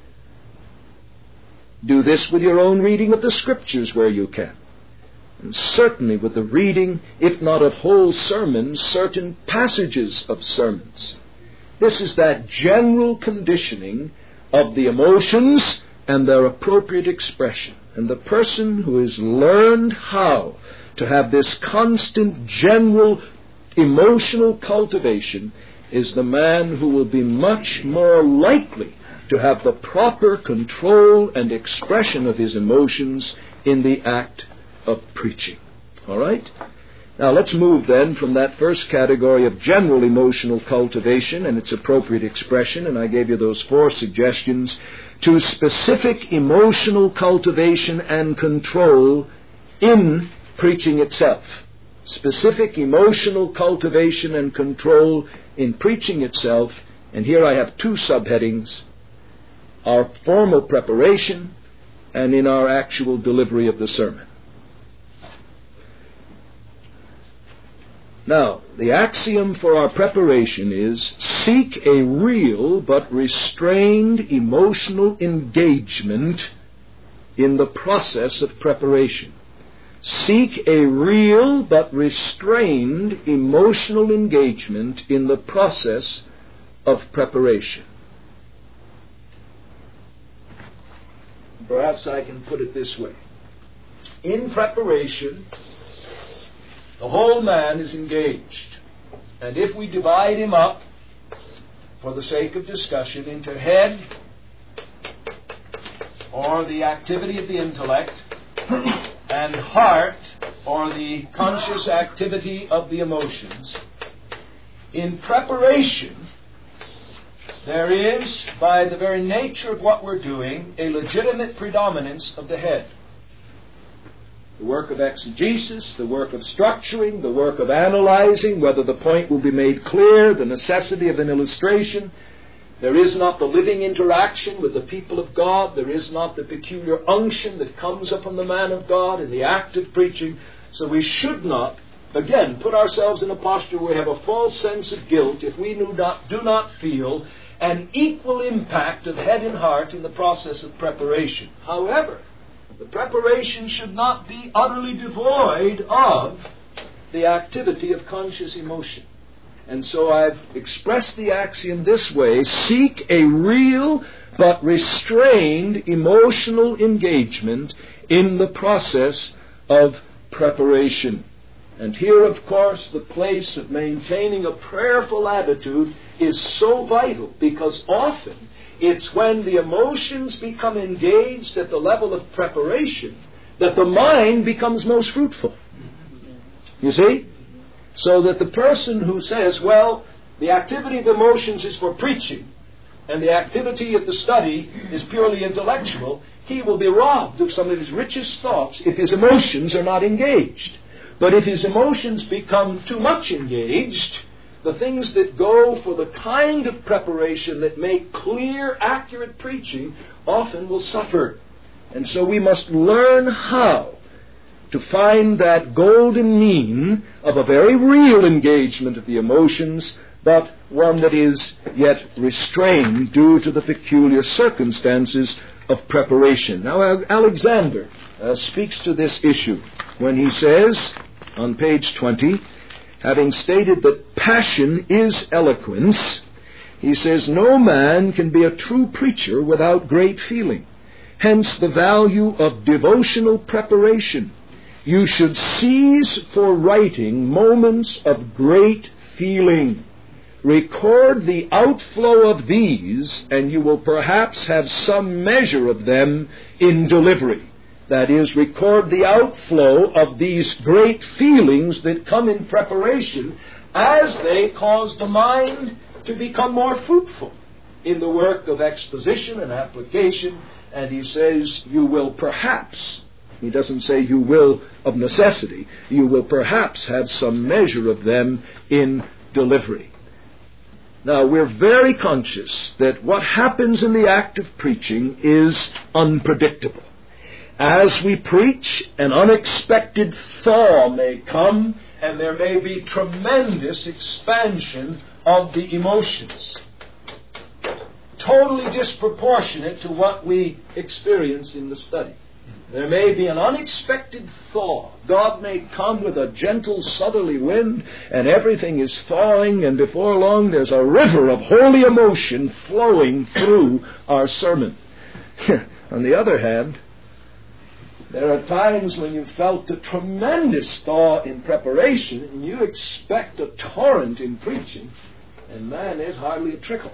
Do this with your own reading of the Scriptures where you can. And certainly with the reading, if not of whole sermons, certain passages of sermons. This is that general conditioning of the emotions and their appropriate expression. And the person who has learned how to have this constant general emotional cultivation is the man who will be much more likely to have the proper control and expression of his emotions in the act of preaching. All right? Now let's move then from that first category of general emotional cultivation and its appropriate expression, and I gave you those four suggestions, to specific emotional cultivation and control in preaching itself. Specific emotional cultivation and control in preaching itself. And here I have two subheadings: our formal preparation and in our actual delivery of the sermon. Now, the axiom for our preparation is: seek a real but restrained emotional engagement in the process of preparation. Seek a real but restrained emotional engagement in the process of preparation. Perhaps I can put it this way. In preparation, the whole man is engaged. And if we divide him up, for the sake of discussion, into head, or the activity of the intellect, and heart, or the conscious activity of the emotions, in preparation, there is, by the very nature of what we're doing, a legitimate predominance of the head. The work of exegesis, the work of structuring, the work of analyzing, whether the point will be made clear, the necessity of an illustration. There is not the living interaction with the people of God. There is not the peculiar unction that comes upon the man of God in the act of preaching. So we should not, again, put ourselves in a posture where we have a false sense of guilt if we do not, do not feel an equal impact of head and heart in the process of preparation. However, the preparation should not be utterly devoid of the activity of conscious emotion. And so I've expressed the axiom this way: seek a real but restrained emotional engagement in the process of preparation. And here, of course, the place of maintaining a prayerful attitude is so vital, because often it's when the emotions become engaged at the level of preparation that the mind becomes most fruitful. You see? So that the person who says, well, the activity of emotions is for preaching, and the activity of the study is purely intellectual, he will be robbed of some of his richest thoughts if his emotions are not engaged. But if his emotions become too much engaged, the things that go for the kind of preparation that make clear, accurate preaching often will suffer. And so we must learn how to find that golden mean of a very real engagement of the emotions, but one that is yet restrained due to the peculiar circumstances of preparation. Now, Alexander uh, speaks to this issue when he says, on page twenty, having stated that passion is eloquence, he says, no man can be a true preacher without great feeling. Hence the value of devotional preparation. You should seize for writing moments of great feeling. Record the outflow of these, and you will perhaps have some measure of them in delivery. That is, record the outflow of these great feelings that come in preparation as they cause the mind to become more fruitful in the work of exposition and application. And he says, you will perhaps, he doesn't say you will of necessity, you will perhaps have some measure of them in delivery. Now, we're very conscious that what happens in the act of preaching is unpredictable. As we preach, an unexpected thaw may come, and there may be tremendous expansion of the emotions, totally disproportionate to what we experience in the study. There may be an unexpected thaw. God may come with a gentle southerly wind, and everything is thawing, and before long there's a river of holy emotion flowing through our sermon. On the other hand, there are times when you've felt a tremendous thaw in preparation, and you expect a torrent in preaching, and man, there's hardly a trickle.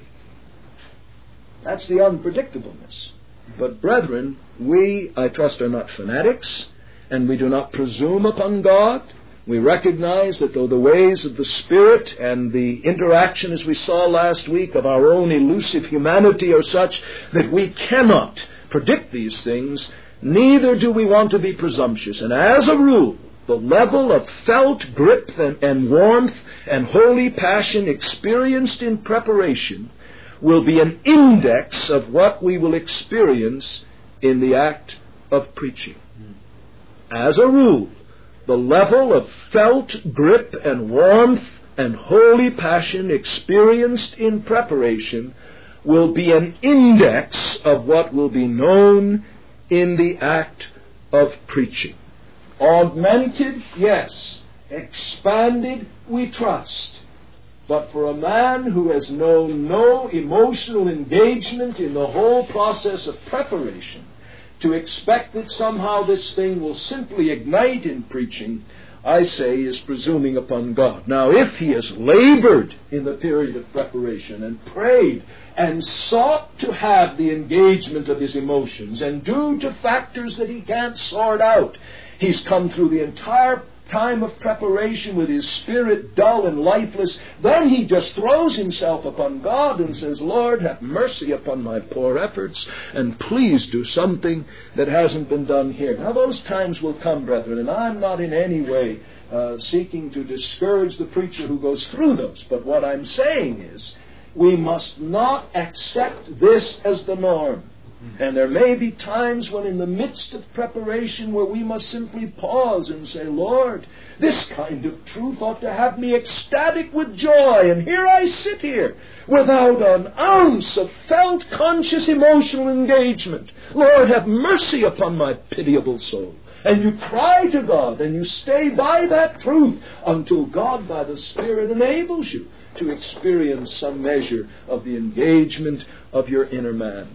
That's the unpredictableness. But brethren, we, I trust, are not fanatics, and we do not presume upon God. We recognize that though the ways of the Spirit and the interaction, as we saw last week, of our own elusive humanity are such that we cannot predict these things, Neither do we want to be presumptuous. And as a rule, the level of felt grip and, and warmth and holy passion experienced in preparation will be an index of what we will experience in the act of preaching. As a rule, the level of felt grip and warmth and holy passion experienced in preparation will be an index of what will be known in the act of preaching. Augmented, yes. Expanded, we trust. But for a man who has known no emotional engagement in the whole process of preparation, to expect that somehow this thing will simply ignite in preaching, I say, is presuming upon God. Now, if he has labored in the period of preparation and prayed and sought to have the engagement of his emotions, and due to factors that he can't sort out, he's come through the entire time of preparation with his spirit dull and lifeless, then he just throws himself upon God and says, Lord, have mercy upon my poor efforts, and please do something that hasn't been done here. Now those times will come, brethren, and I'm not in any way uh, seeking to discourage the preacher who goes through those, but what I'm saying is, we must not accept this as the norm. And there may be times when in the midst of preparation where we must simply pause and say, Lord, this kind of truth ought to have me ecstatic with joy, and here I sit here without an ounce of felt, conscious, emotional engagement. Lord, have mercy upon my pitiable soul. And you cry to God, and you stay by that truth until God by the Spirit enables you to experience some measure of the engagement of your inner man.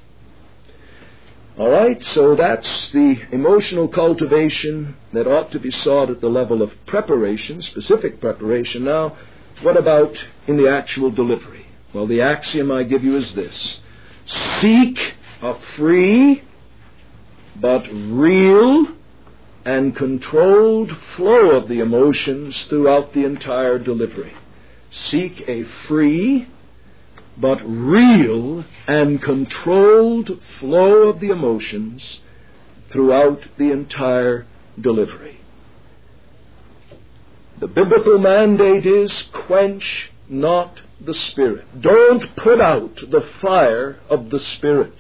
All right, so that's the emotional cultivation that ought to be sought at the level of preparation, specific preparation. Now, what about in the actual delivery? Well, the axiom I give you is this. Seek a free but real and controlled flow of the emotions throughout the entire delivery. Seek a free but real and controlled flow of the emotions throughout the entire delivery. The biblical mandate is quench not the Spirit. Don't put out the fire of the Spirit.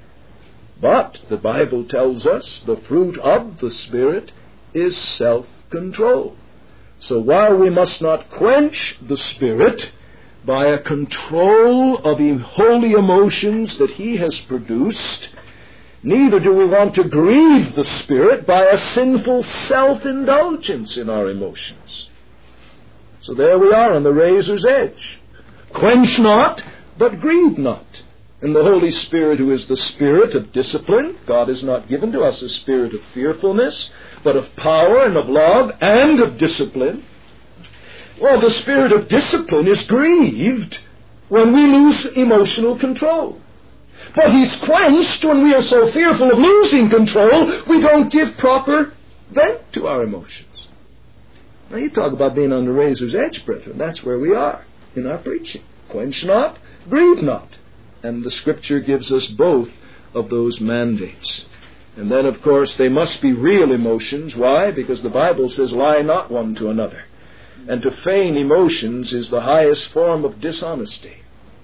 But the Bible tells us the fruit of the Spirit is self-control. So while we must not quench the Spirit by a control of holy emotions that He has produced, neither do we want to grieve the Spirit by a sinful self-indulgence in our emotions. So there we are on the razor's edge. Quench not, but grieve not. And the Holy Spirit, who is the Spirit of discipline, God has not given to us a spirit of fearfulness, but of power and of love and of discipline. Well, the spirit of discipline is grieved when we lose emotional control. But He's quenched when we are so fearful of losing control, we don't give proper vent to our emotions. Now you talk about being on the razor's edge, brethren. That's where we are in our preaching. Quench not, grieve not. And the Scripture gives us both of those mandates. And then, of course, they must be real emotions. Why? Because the Bible says, lie not one to another. And to feign emotions is the highest form of dishonesty.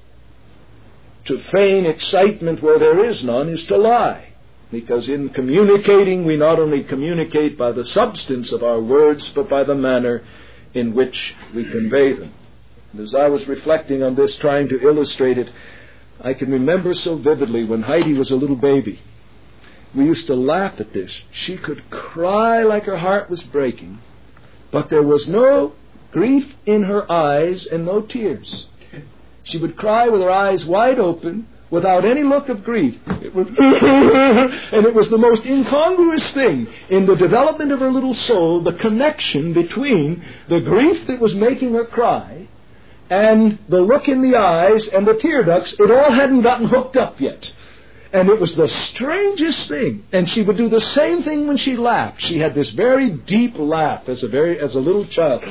To feign excitement where there is none is to lie. Because in communicating, we not only communicate by the substance of our words, but by the manner in which we convey them. And as I was reflecting on this, trying to illustrate it, I can remember so vividly when Heidi was a little baby. We used to laugh at this. She could cry like her heart was breaking, but there was no grief in her eyes and no tears. She would cry with her eyes wide open without any look of grief. It was and it was the most incongruous thing in the development of her little soul, the connection between the grief that was making her cry and the look in the eyes and the tear ducts. It all hadn't gotten hooked up yet. And it was the strangest thing. And she would do the same thing when she laughed. She had this very deep laugh as a very as a little child.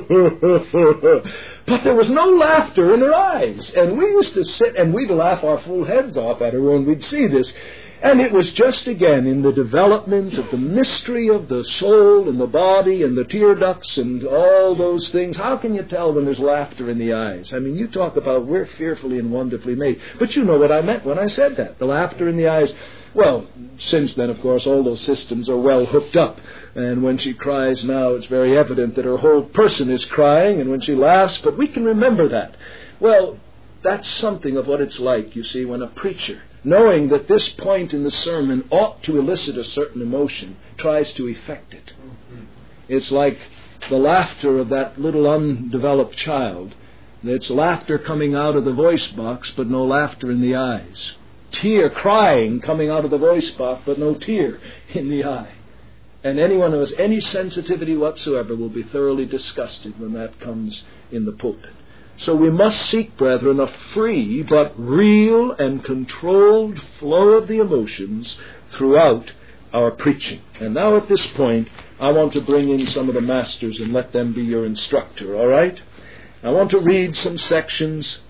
But there was no laughter in her eyes. And we used to sit and we'd laugh our full heads off at her when we'd see this. And it was just again in the development of the mystery of the soul and the body and the tear ducts and all those things. How can you tell when there's laughter in the eyes? I mean, you talk about we're fearfully and wonderfully made. But you know what I meant when I said that, the laughter in the eyes. Well, since then, of course, all those systems are well hooked up. And when she cries now, it's very evident that her whole person is crying, and when she laughs, but we can remember that. Well, that's something of what it's like, you see, when a preacher, knowing that this point in the sermon ought to elicit a certain emotion, tries to effect it. It's like the laughter of that little undeveloped child. It's laughter coming out of the voice box, but no laughter in the eyes. Tear, crying coming out of the voice box, but no tear in the eye. And anyone who has any sensitivity whatsoever will be thoroughly disgusted when that comes in the pulpit. So we must seek, brethren, a free but real and controlled flow of the emotions throughout our preaching. And now at this point, I want to bring in some of the masters and let them be your instructor, all right? I want to read some sections,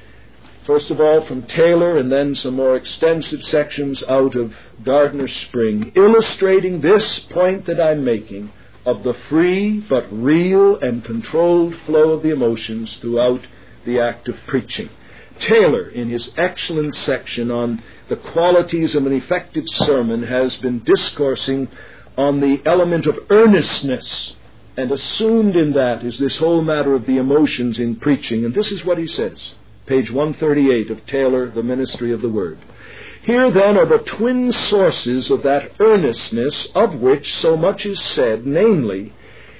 first of all from Taylor, and then some more extensive sections out of Gardner Spring, illustrating this point that I'm making of the free but real and controlled flow of the emotions throughout the act of preaching. Taylor, in his excellent section on the qualities of an effective sermon, has been discoursing on the element of earnestness, and assumed in that is this whole matter of the emotions in preaching. And this is what he says, page one thirty-eight of Taylor, The Ministry of the Word. Here then are the twin sources of that earnestness of which so much is said, namely,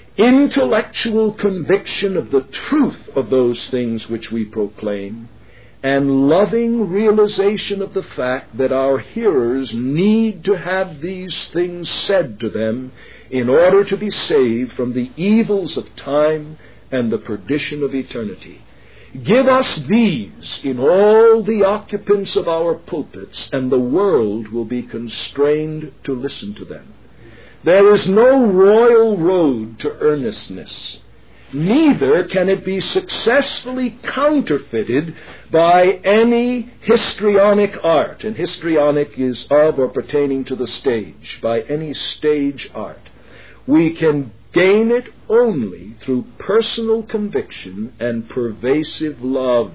intellectual conviction of the truth of those things which we proclaim, and loving realization of the fact that our hearers need to have these things said to them in order to be saved from the evils of time and the perdition of eternity. Give us these in all the occupants of our pulpits, and the world will be constrained to listen to them. There is no royal road to earnestness. Neither can it be successfully counterfeited by any histrionic art, and histrionic is of or pertaining to the stage, by any stage art. We can gain it only through personal conviction and pervasive love.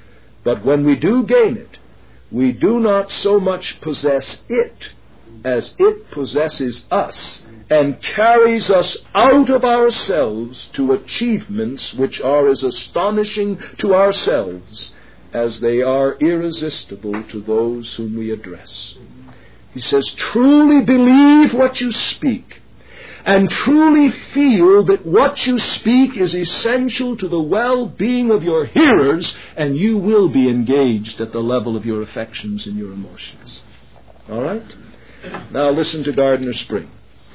But when we do gain it, we do not so much possess it as it possesses us and carries us out of ourselves to achievements which are as astonishing to ourselves as they are irresistible to those whom we address. He says, truly believe what you speak, and truly feel that what you speak is essential to the well-being of your hearers, and you will be engaged at the level of your affections and your emotions. All right? Now listen to Gardner Spring.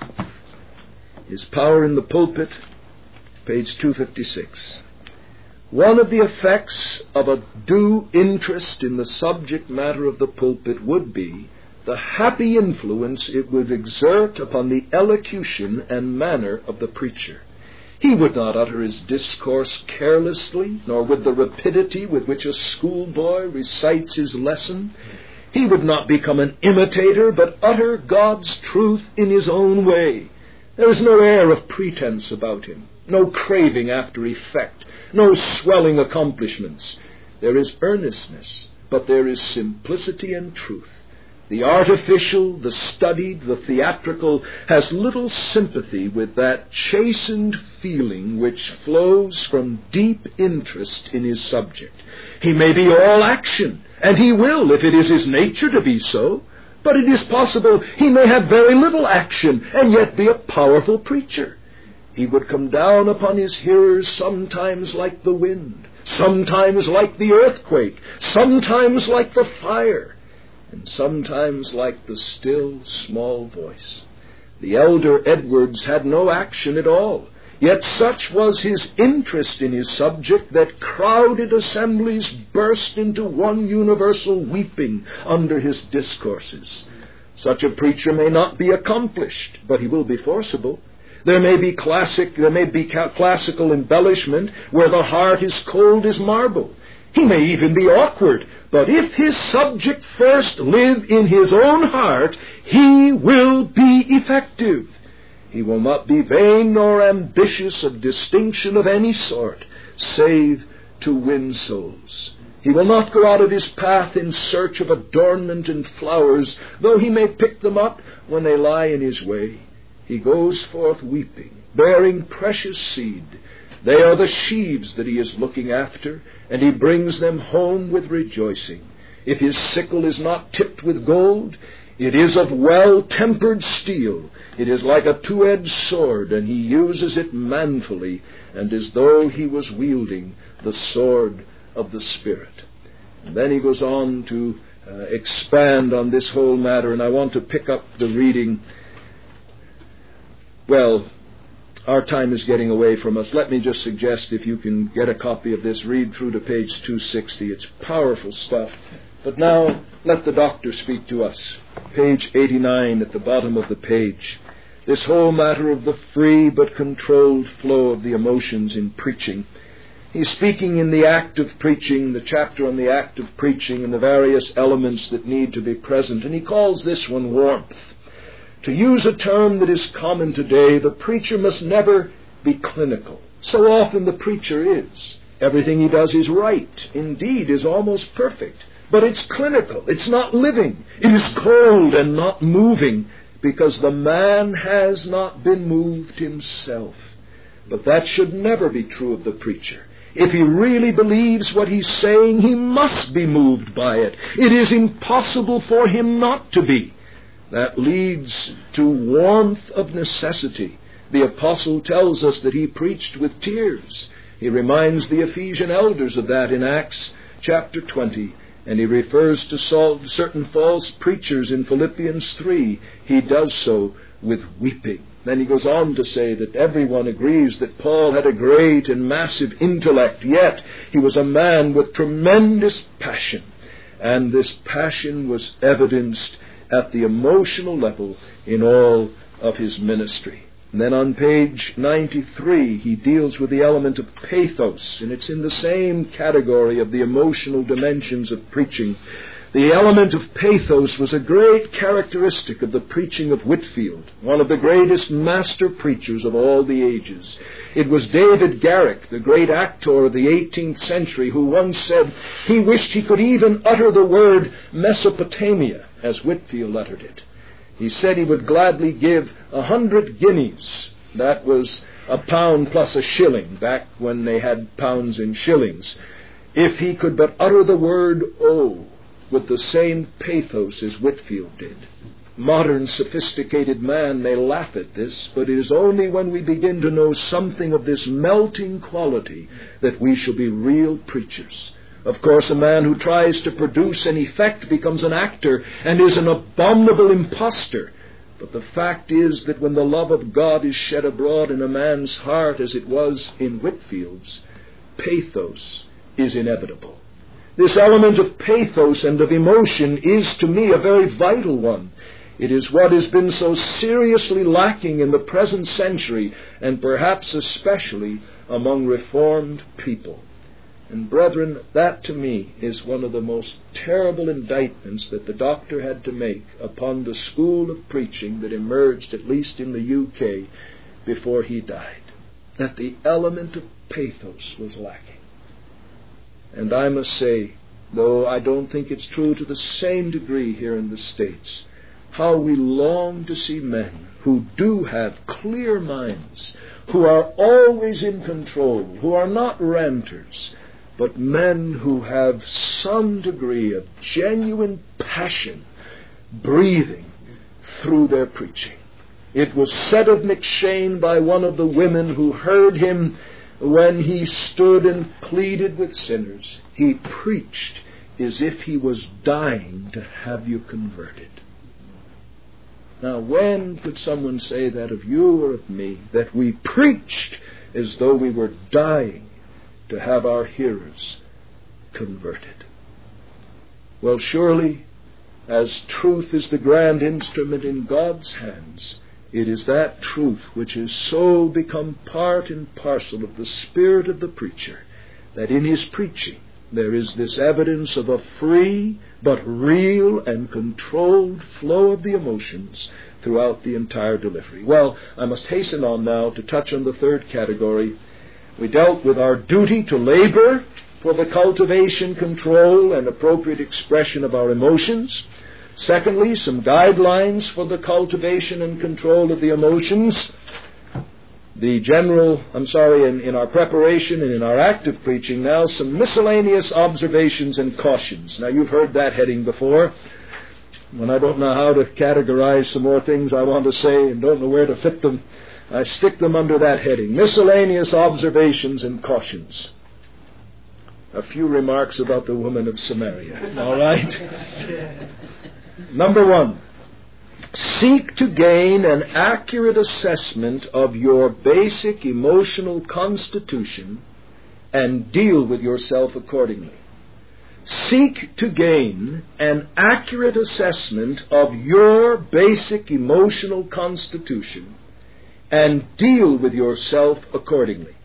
His Power in the Pulpit, page two fifty-six. One of the effects of a due interest in the subject matter of the pulpit would be the happy influence it would exert upon the elocution and manner of the preacher. He would not utter his discourse carelessly, nor with the rapidity with which a schoolboy recites his lesson. He would not become an imitator, but utter God's truth in his own way. There is no air of pretense about him, no craving after effect, no swelling accomplishments. There is earnestness, but there is simplicity and truth. The artificial, the studied, the theatrical has little sympathy with that chastened feeling which flows from deep interest in his subject. He may be all action, and he will if it is his nature to be so, but it is possible he may have very little action and yet be a powerful preacher. He would come down upon his hearers sometimes like the wind, sometimes like the earthquake, sometimes like the fire, and sometimes like the still, small voice. The elder Edwards had no action at all, yet such was his interest in his subject that crowded assemblies burst into one universal weeping under his discourses. Such a preacher may not be accomplished, but he will be forcible. There may be classic, there may be classical embellishment where the heart is cold as marble. He may even be awkward, but if his subject first live in his own heart, he will be effective. He will not be vain nor ambitious of distinction of any sort, save to win souls. He will not go out of his path in search of adornment and flowers, though he may pick them up when they lie in his way. He goes forth weeping, bearing precious seed. They are the sheaves that he is looking after, and he brings them home with rejoicing. If his sickle is not tipped with gold, it is of well-tempered steel. It is like a two-edged sword, and he uses it manfully, and as though he was wielding the sword of the Spirit. And then he goes on to uh, expand on this whole matter, and I want to pick up the reading. Well, our time is getting away from us. Let me just suggest, if you can get a copy of this, read through to page two sixty. It's powerful stuff. But now, let the doctor speak to us. Page eighty-nine at the bottom of the page. This whole matter of the free but controlled flow of the emotions in preaching. He's speaking in the act of preaching, the chapter on the act of preaching and the various elements that need to be present. And he calls this one warmth. To use a term that is common today, the preacher must never be clinical. So often the preacher is. Everything he does is right, indeed is almost perfect. But it's clinical, it's not living. It is cold and not moving, because the man has not been moved himself. But that should never be true of the preacher. If he really believes what he's saying, he must be moved by it. It is impossible for him not to be. That leads to warmth of necessity. The apostle tells us that he preached with tears. He reminds the Ephesian elders of that in Acts chapter twenty. And he refers to certain false preachers in Philippians three. He does so with weeping. Then he goes on to say that everyone agrees that Paul had a great and massive intellect, yet he was a man with tremendous passion. And this passion was evidenced at the emotional level in all of his ministry. And then on page ninety-three, he deals with the element of pathos, and it's in the same category of the emotional dimensions of preaching. The element of pathos was a great characteristic of the preaching of Whitefield, one of the greatest master preachers of all the ages. It was David Garrick, the great actor of the eighteenth century, who once said he wished he could even utter the word Mesopotamia as Whitefield uttered it. He said he would gladly give a hundred guineas. That was a pound plus a shilling, back when they had pounds and shillings. If he could but utter the word "oh" with the same pathos as Whitefield did. Modern sophisticated man may laugh at this, but it is only when we begin to know something of this melting quality that we shall be real preachers. Of course, a man who tries to produce an effect becomes an actor and is an abominable impostor. But the fact is that when the love of God is shed abroad in a man's heart, as it was in Whitefield's, pathos is inevitable. This element of pathos and of emotion is, to me, a very vital one. It is what has been so seriously lacking in the present century, and perhaps especially among Reformed people. And brethren, that to me is one of the most terrible indictments that the doctor had to make upon the school of preaching that emerged, at least in the U K, before he died. That the element of pathos was lacking. And I must say, though I don't think it's true to the same degree here in the States, how we long to see men who do have clear minds, who are always in control, who are not ranters, but men who have some degree of genuine passion breathing through their preaching. It was said of McShane by one of the women who heard him when he stood and pleaded with sinners, he preached as if he was dying to have you converted. Now, when could someone say that of you or of me, that we preached as though we were dying to have our hearers converted? Well, surely, as truth is the grand instrument in God's hands, it is that truth which has so become part and parcel of the spirit of the preacher, that in his preaching There is this evidence of a free but real and controlled flow of the emotions throughout the entire delivery. Well, I must hasten on now to touch on the third category. We dealt with our duty to labor for the cultivation, control, and appropriate expression of our emotions. Secondly, some guidelines for the cultivation and control of the emotions. The general, I'm sorry, in, in our preparation and in our active preaching now, some miscellaneous observations and cautions. Now, you've heard that heading before. When I don't know how to categorize some more things I want to say and don't know where to fit them, I stick them under that heading. Miscellaneous observations and cautions. A few remarks about the woman of Samaria. All right? Number one, seek to gain an accurate assessment of your basic emotional constitution and deal with yourself accordingly. Seek to gain an accurate assessment of your basic emotional constitution and deal with yourself accordingly.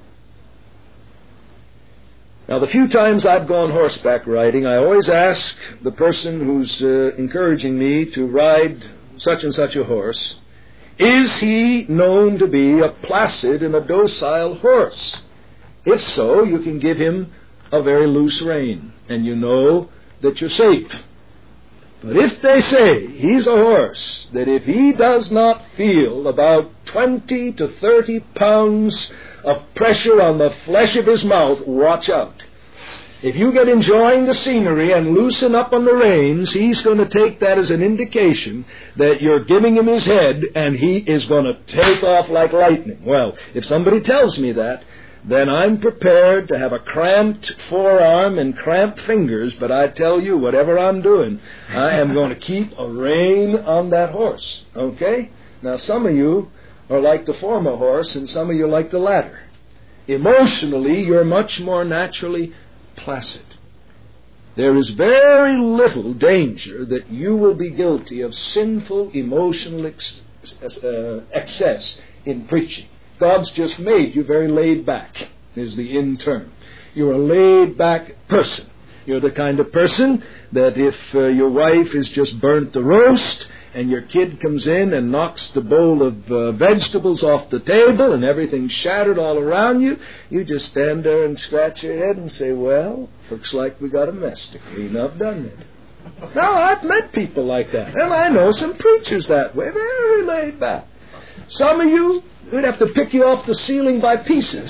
Now, the few times I've gone horseback riding, I always ask the person who's uh, encouraging me to ride such and such a horse, is he known to be a placid and a docile horse? If so, you can give him a very loose rein, and you know that you're safe. But if they say he's a horse that if he does not feel about twenty to thirty pounds of pressure on the flesh of his mouth, watch out. If you get enjoying the scenery and loosen up on the reins, he's going to take that as an indication that you're giving him his head and he is going to take off like lightning. Well, if somebody tells me that, then I'm prepared to have a cramped forearm and cramped fingers, but I tell you, whatever I'm doing, I am going to keep a rein on that horse. Okay? Now, some of you are like the former horse and some of you like the latter. Emotionally, you're much more naturally placid. There is very little danger that you will be guilty of sinful emotional ex- uh, excess in preaching. God's just made you very laid back, is the in term. You're a laid back person. You're the kind of person that if uh, your wife has just burnt the roast and your kid comes in and knocks the bowl of uh, vegetables off the table and everything's shattered all around you, you just stand there and scratch your head and say, well, looks like we got a mess to clean up, doesn't it? Now, I've met people like that, and I know some preachers that way, very laid back. Some of you, we'd have to pick you off the ceiling by pieces.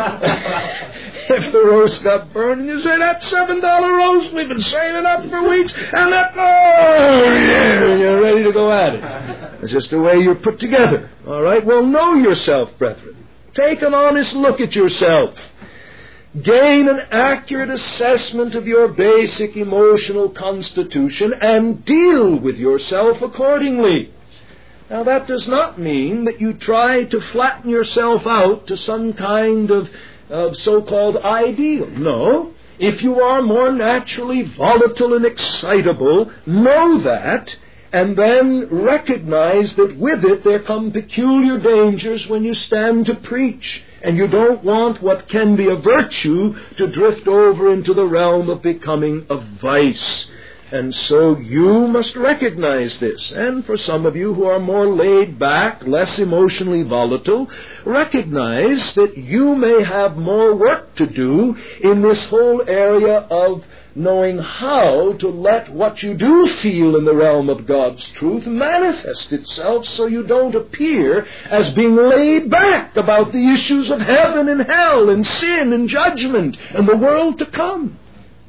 If the roast got burned, and you say, that seven dollar roast we've been saving up for weeks, and that, oh, yeah, you're ready to go at it. It's just the way you're put together. All right? Well, know yourself, brethren. Take an honest look at yourself. Gain an accurate assessment of your basic emotional constitution and deal with yourself accordingly. Now, that does not mean that you try to flatten yourself out to some kind of, of so-called ideal. No. If you are more naturally volatile and excitable, know that, and then recognize that with it there come peculiar dangers when you stand to preach. And you don't want what can be a virtue to drift over into the realm of becoming a vice. And so you must recognize this. And for some of you who are more laid back, less emotionally volatile, recognize that you may have more work to do in this whole area of knowing how to let what you do feel in the realm of God's truth manifest itself so you don't appear as being laid back about the issues of heaven and hell and sin and judgment and the world to come.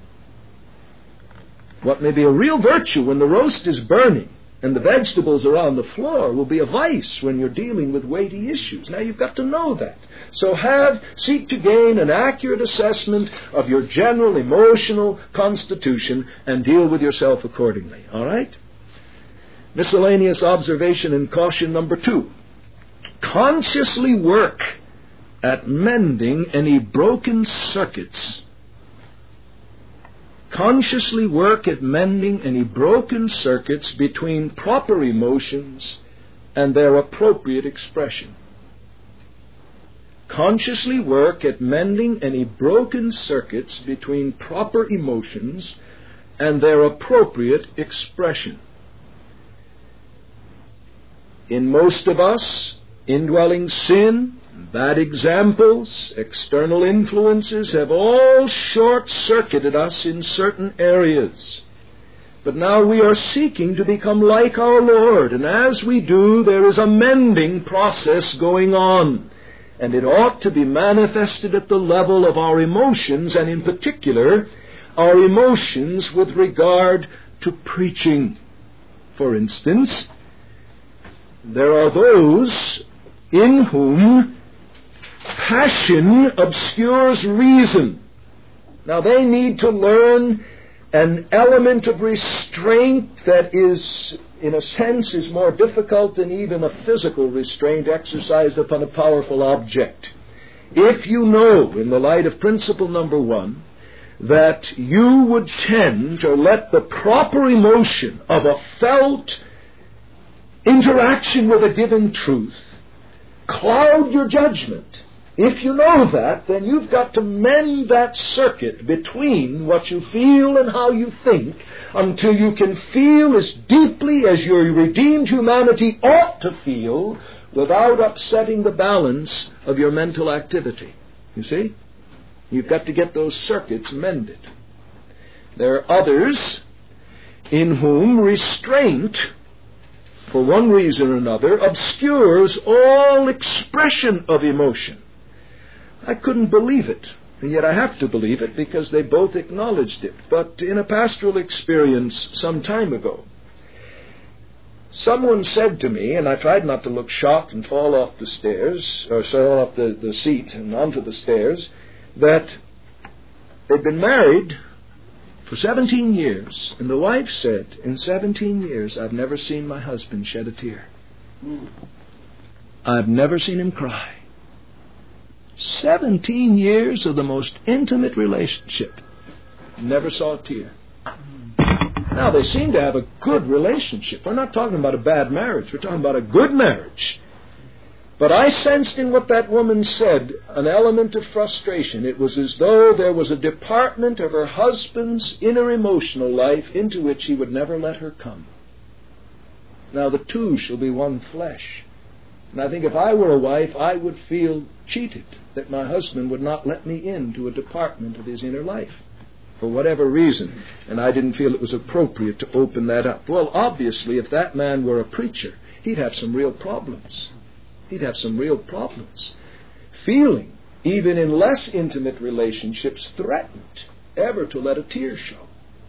What may be a real virtue when the roast is burning and the vegetables are on the floor will be a vice when you're dealing with weighty issues. Now, you've got to know that. So have, seek to gain an accurate assessment of your general emotional constitution and deal with yourself accordingly. All right? Miscellaneous observation and caution number two. Consciously work at mending any broken circuits. Consciously work at mending any broken circuits between proper emotions and their appropriate expression. consciously work at mending any broken circuits between proper emotions and their appropriate expression. In most of us, indwelling sin, bad examples, external influences have all short-circuited us in certain areas. But now we are seeking to become like our Lord, and as we do, there is a mending process going on, and it ought to be manifested at the level of our emotions, and in particular, our emotions with regard to preaching. For instance, there are those in whom passion obscures reason. Now they need to learn an element of restraint that is, in a sense, is more difficult than even a physical restraint exercised upon a powerful object. If you know, in the light of principle number one, that you would tend to let the proper emotion of a felt interaction with a given truth cloud your judgment, if you know that, then you've got to mend that circuit between what you feel and how you think until you can feel as deeply as your redeemed humanity ought to feel without upsetting the balance of your mental activity. You see? You've got to get those circuits mended. There are others in whom restraint, for one reason or another, obscures all expression of emotion. I couldn't believe it, and yet I have to believe it because they both acknowledged it. But in a pastoral experience some time ago, someone said to me, and I tried not to look shocked and fall off the stairs, or fall off the, the seat and onto the stairs, that they'd been married for seventeen years, and the wife said, in seventeen years, I've never seen my husband shed a tear. I've never seen him cry. Seventeen years of the most intimate relationship. Never saw a tear. Now, they seem to have a good relationship. We're not talking about a bad marriage. We're talking about a good marriage. But I sensed in what that woman said an element of frustration. It was as though there was a department of her husband's inner emotional life into which he would never let her come. Now, the two shall be one flesh. And I think if I were a wife, I would feel cheated that my husband would not let me into a department of his inner life for whatever reason, and I didn't feel it was appropriate to open that up. Well, obviously, if that man were a preacher, he'd have some real problems. He'd have some real problems. Feeling, even in less intimate relationships, threatened ever to let a tear show.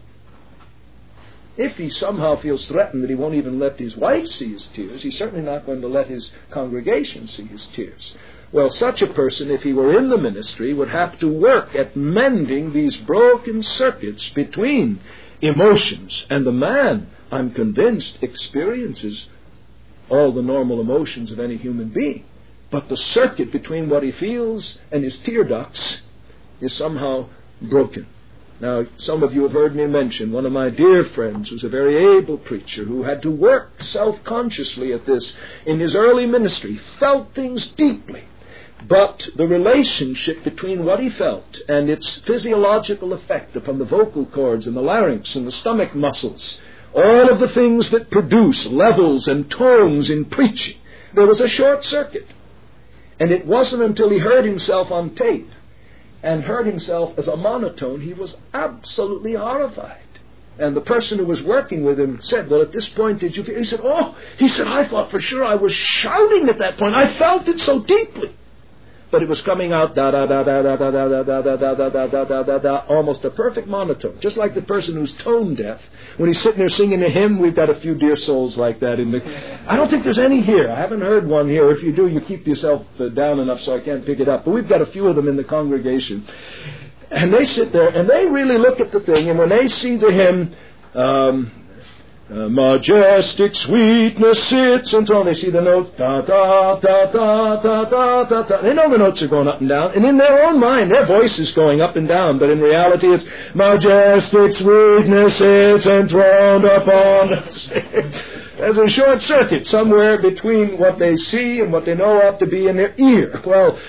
If he somehow feels threatened that he won't even let his wife see his tears, he's certainly not going to let his congregation see his tears. Well, such a person, if he were in the ministry, would have to work at mending these broken circuits between emotions. And the man, I'm convinced, experiences all the normal emotions of any human being. But the circuit between what he feels and his tear ducts is somehow broken. Now, some of you have heard me mention one of my dear friends who's a very able preacher who had to work self-consciously at this in his early ministry, felt things deeply. But the relationship between what he felt and its physiological effect upon the vocal cords and the larynx and the stomach muscles, all of the things that produce levels and tones in preaching, there was a short circuit. And it wasn't until he heard himself on tape and heard himself as a monotone, he was absolutely horrified. And the person who was working with him said, well, at this point, did you feel? He said, oh, he said, I thought for sure I was shouting at that point. I felt it so deeply. But it was coming out da da da da da da da da da da da da da da da da, almost a perfect monotone. Just like the person who's tone deaf. When he's sitting there singing a hymn, we've got a few dear souls like that in the. I don't think there's any here. I haven't heard one here. If you do, you keep yourself down enough so I can't pick it up. But we've got a few of them in the congregation, and they sit there and they really look at the thing. And when they see the hymn. Um, Uh, majestic sweetness sits enthroned. They see the notes, da da da da da da da da. They know the notes are going up and down, and in their own mind, their voice is going up and down. But in reality, it's majestic sweetness sits enthroned upon us. There's a short circuit somewhere between what they see and what they know ought to be in their ear. Well,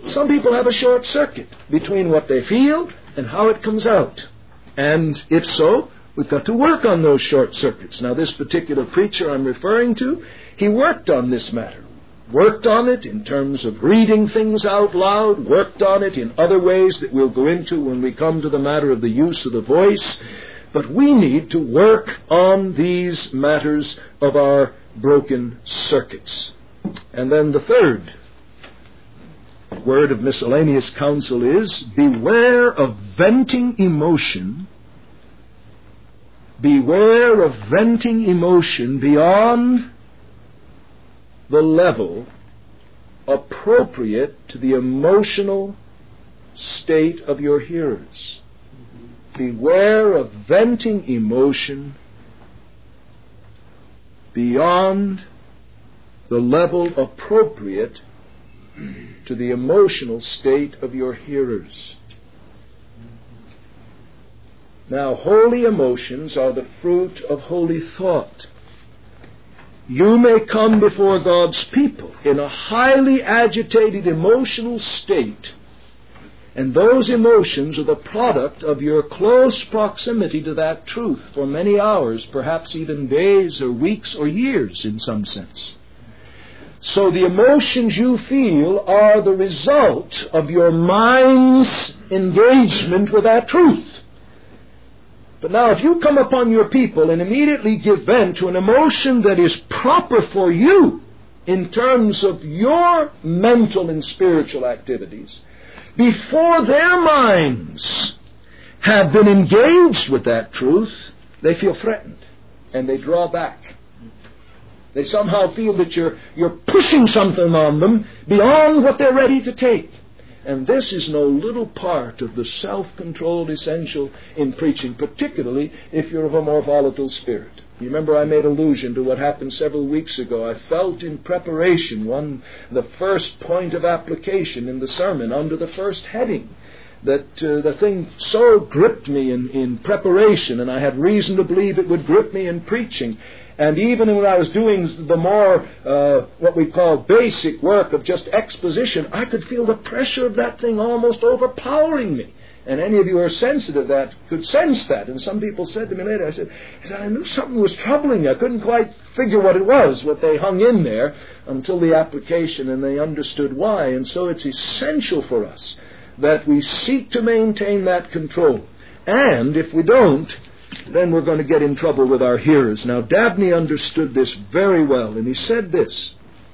Some people have a short circuit between what they feel and how it comes out. And if so, we've got to work on those short circuits. Now, this particular preacher I'm referring to, he worked on this matter. Worked on it in terms of reading things out loud, worked on it in other ways that we'll go into when we come to the matter of the use of the voice. But we need to work on these matters of our broken circuits. And then the third word of miscellaneous counsel is, beware of venting emotion. Beware of venting emotion beyond the level appropriate to the emotional state of your hearers. Beware of venting emotion beyond the level appropriate to the emotional state of your hearers. Now, holy emotions are the fruit of holy thought. You may come before God's people in a highly agitated emotional state, and those emotions are the product of your close proximity to that truth for many hours, perhaps even days or weeks or years in some sense. So the emotions you feel are the result of your mind's engagement with that truth. But now if you come upon your people and immediately give vent to an emotion that is proper for you in terms of your mental and spiritual activities, before their minds have been engaged with that truth, they feel threatened and they draw back. They somehow feel that you're, you're pushing something on them beyond what they're ready to take. And this is no little part of the self-controlled essential in preaching, particularly if you're of a more volatile spirit. You remember I made allusion to what happened several weeks ago. I felt in preparation, one, the first point of application in the sermon under the first heading, that uh, the thing so gripped me in, in preparation, and I had reason to believe it would grip me in preaching. And even when I was doing the more, uh, what we call basic work of just exposition, I could feel the pressure of that thing almost overpowering me. And any of you who are sensitive to that could sense that. And some people said to me later, I said, I said, I knew something was troubling me. I couldn't quite figure what it was, what they hung in there until the application, and they understood why. And so it's essential for us that we seek to maintain that control. And if we don't, then we're going to get in trouble with our hearers. Now, Dabney understood this very well, and he said this,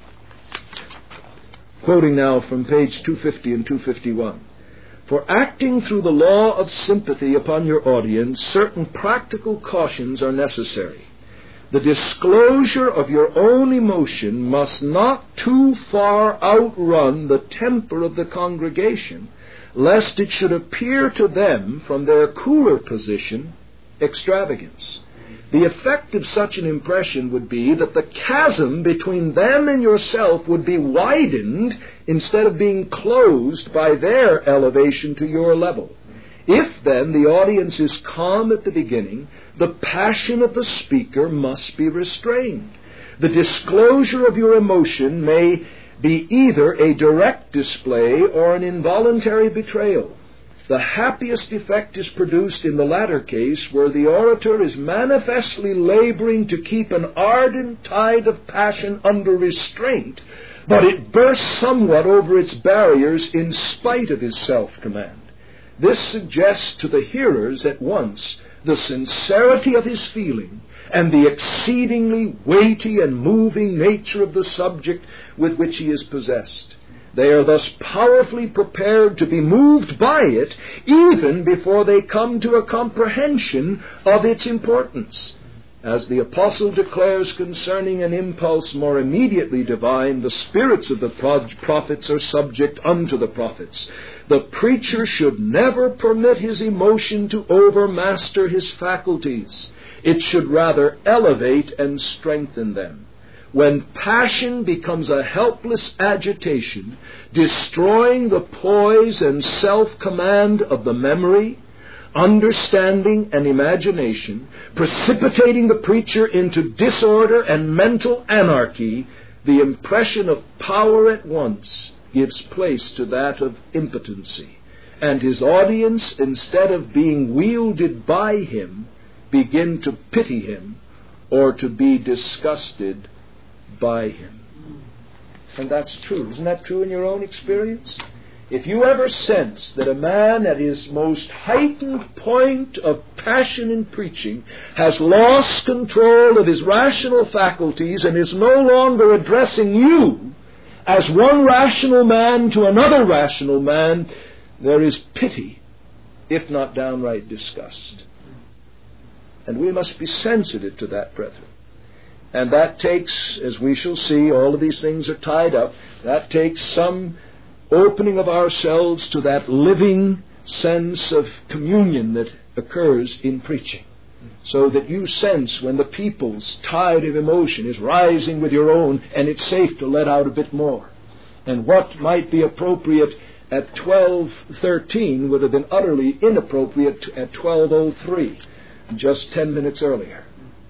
quoting now from page two fifty and two fifty-one. For acting through the law of sympathy upon your audience, certain practical cautions are necessary. The disclosure of your own emotion must not too far outrun the temper of the congregation, lest it should appear to them from their cooler position extravagance. The effect of such an impression would be that the chasm between them and yourself would be widened instead of being closed by their elevation to your level. If then the audience is calm at the beginning, the passion of the speaker must be restrained. The disclosure of your emotion may be either a direct display or an involuntary betrayal. The happiest effect is produced in the latter case, where the orator is manifestly laboring to keep an ardent tide of passion under restraint, but it bursts somewhat over its barriers in spite of his self-command. This suggests to the hearers at once the sincerity of his feeling and the exceedingly weighty and moving nature of the subject with which he is possessed. They are thus powerfully prepared to be moved by it even before they come to a comprehension of its importance. As the apostle declares concerning an impulse more immediately divine, the spirits of the prophets are subject unto the prophets. The preacher should never permit his emotion to overmaster his faculties. It should rather elevate and strengthen them. When passion becomes a helpless agitation, destroying the poise and self-command of the memory, understanding, and imagination, precipitating the preacher into disorder and mental anarchy, the impression of power at once gives place to that of impotency. And his audience, instead of being wielded by him, begin to pity him or to be disgusted by him. And that's true. Isn't that true in your own experience? If you ever sense that a man at his most heightened point of passion in preaching has lost control of his rational faculties and is no longer addressing you as one rational man to another rational man, there is pity, if not downright disgust. And we must be sensitive to that, brethren. And that takes, as we shall see, all of these things are tied up, that takes some opening of ourselves to that living sense of communion that occurs in preaching. So that you sense when the people's tide of emotion is rising with your own, and it's safe to let out a bit more. And what might be appropriate at twelve thirteen would have been utterly inappropriate at twelve oh three, just ten minutes earlier.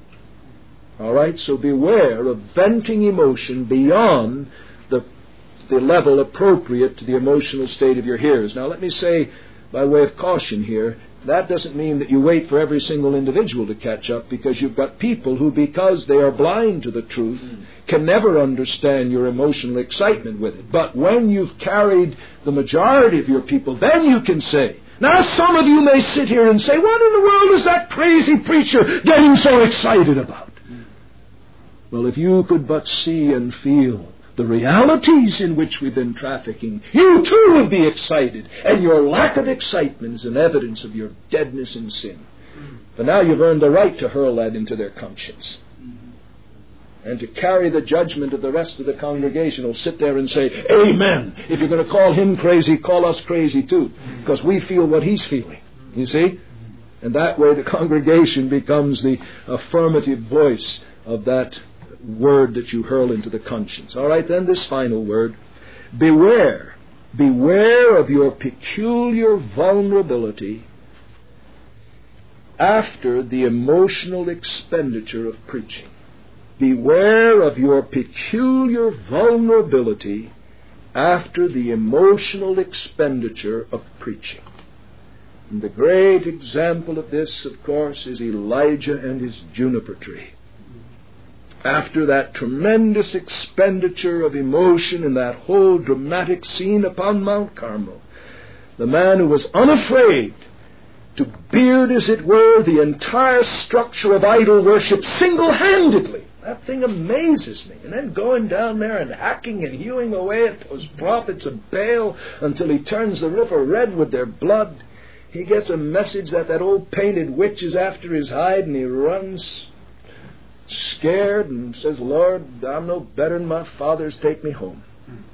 All right, so beware of venting emotion beyond the, the level appropriate to the emotional state of your hearers. Now let me say, by way of caution here, that doesn't mean that you wait for every single individual to catch up, because you've got people who, because they are blind to the truth, can never understand your emotional excitement with it. But when you've carried the majority of your people, then you can say, now some of you may sit here and say, what in the world is that crazy preacher getting so excited about? Well, if you could but see and feel the realities in which we've been trafficking, you too would be excited. And your lack of excitement is an evidence of your deadness in sin. But now you've earned the right to hurl that into their conscience. And to carry the judgment of the rest of the congregation will sit there and say, amen. If you're going to call him crazy, call us crazy too. Because we feel what he's feeling. You see? And that way the congregation becomes the affirmative voice of that word that you hurl into the conscience. All right, then, this final word. Beware. Beware of your peculiar vulnerability after the emotional expenditure of preaching. Beware of your peculiar vulnerability after the emotional expenditure of preaching. And the great example of this, of course, is Elijah and his juniper tree. After that tremendous expenditure of emotion in that whole dramatic scene upon Mount Carmel, the man who was unafraid to beard, as it were, the entire structure of idol worship single-handedly. That thing amazes me. And then going down there and hacking and hewing away at those prophets of Baal until he turns the river red with their blood. He gets a message that that old painted witch is after his hide, and he runs scared and says, Lord, I'm no better than my fathers, take me home.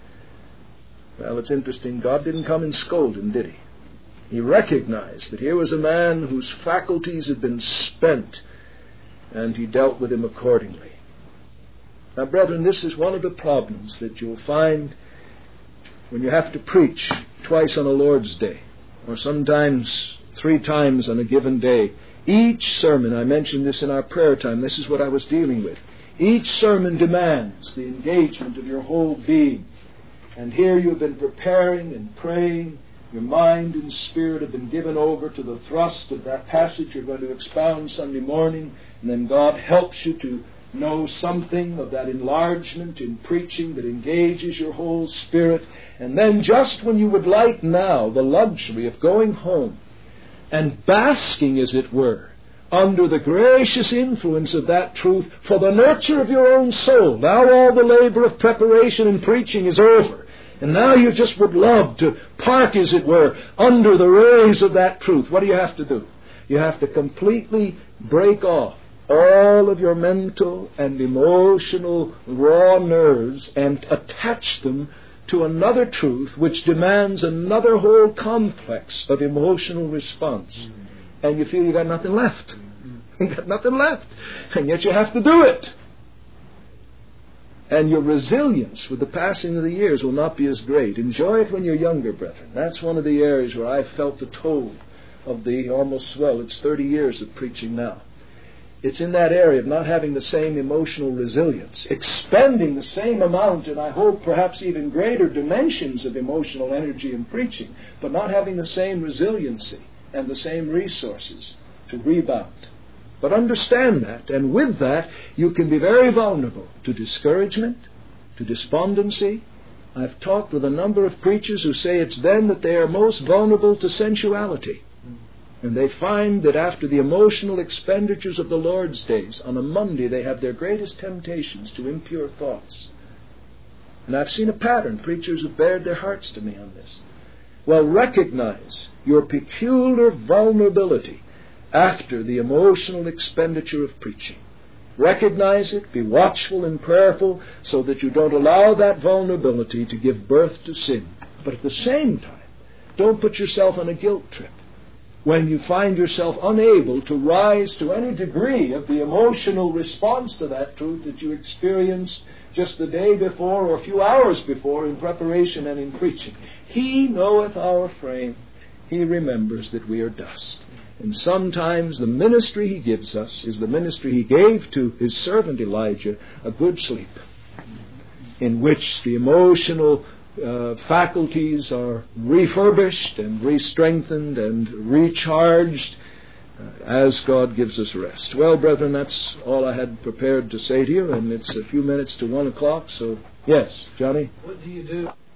Well, it's interesting. God didn't come and scold him, did he? He recognized that here was a man whose faculties had been spent, and he dealt with him accordingly. Now, brethren, this is one of the problems that you'll find when you have to preach twice on a Lord's Day, or sometimes three times on a given day. Each sermon, I mentioned this in our prayer time, this is what I was dealing with. Each sermon demands the engagement of your whole being. And here you've been preparing and praying. Your mind and spirit have been given over to the thrust of that passage you're going to expound Sunday morning. And then God helps you to know something of that enlargement in preaching that engages your whole spirit. And then just when you would like now the luxury of going home and basking, as it were, under the gracious influence of that truth for the nurture of your own soul. Now all the labor of preparation and preaching is over. And now you just would love to park, as it were, under the rays of that truth. What do you have to do? You have to completely break off all of your mental and emotional raw nerves and attach them to another truth which demands another whole complex of emotional response. Mm-hmm. And you feel you've got nothing left. Mm-hmm. You've got nothing left. And yet you have to do it. And your resilience with the passing of the years will not be as great. Enjoy it when you're younger, brethren. That's one of the areas where I felt the toll of the almost, well, it's thirty years of preaching now. It's in that area of not having the same emotional resilience, expending the same amount, and I hope perhaps even greater dimensions of emotional energy in preaching, but not having the same resiliency and the same resources to rebound. But understand that, and with that, you can be very vulnerable to discouragement, to despondency. I've talked with a number of preachers who say it's then that they are most vulnerable to sensuality. And they find that after the emotional expenditures of the Lord's days, on a Monday they have their greatest temptations to impure thoughts. And I've seen a pattern. Preachers have bared their hearts to me on this. Well, recognize your peculiar vulnerability after the emotional expenditure of preaching. Recognize it, be watchful and prayerful so that you don't allow that vulnerability to give birth to sin. But at the same time, don't put yourself on a guilt trip when you find yourself unable to rise to any degree of the emotional response to that truth that you experienced just the day before or a few hours before in preparation and in preaching. He knoweth our frame. He remembers that we are dust. And sometimes the ministry He gives us is the ministry He gave to His servant Elijah, a good sleep, in which the emotional Uh, faculties are refurbished and re-strengthened and recharged uh, as God gives us rest. Well, brethren, that's all I had prepared to say to you, and it's a few minutes to one o'clock, so yes, Johnny? What do you do?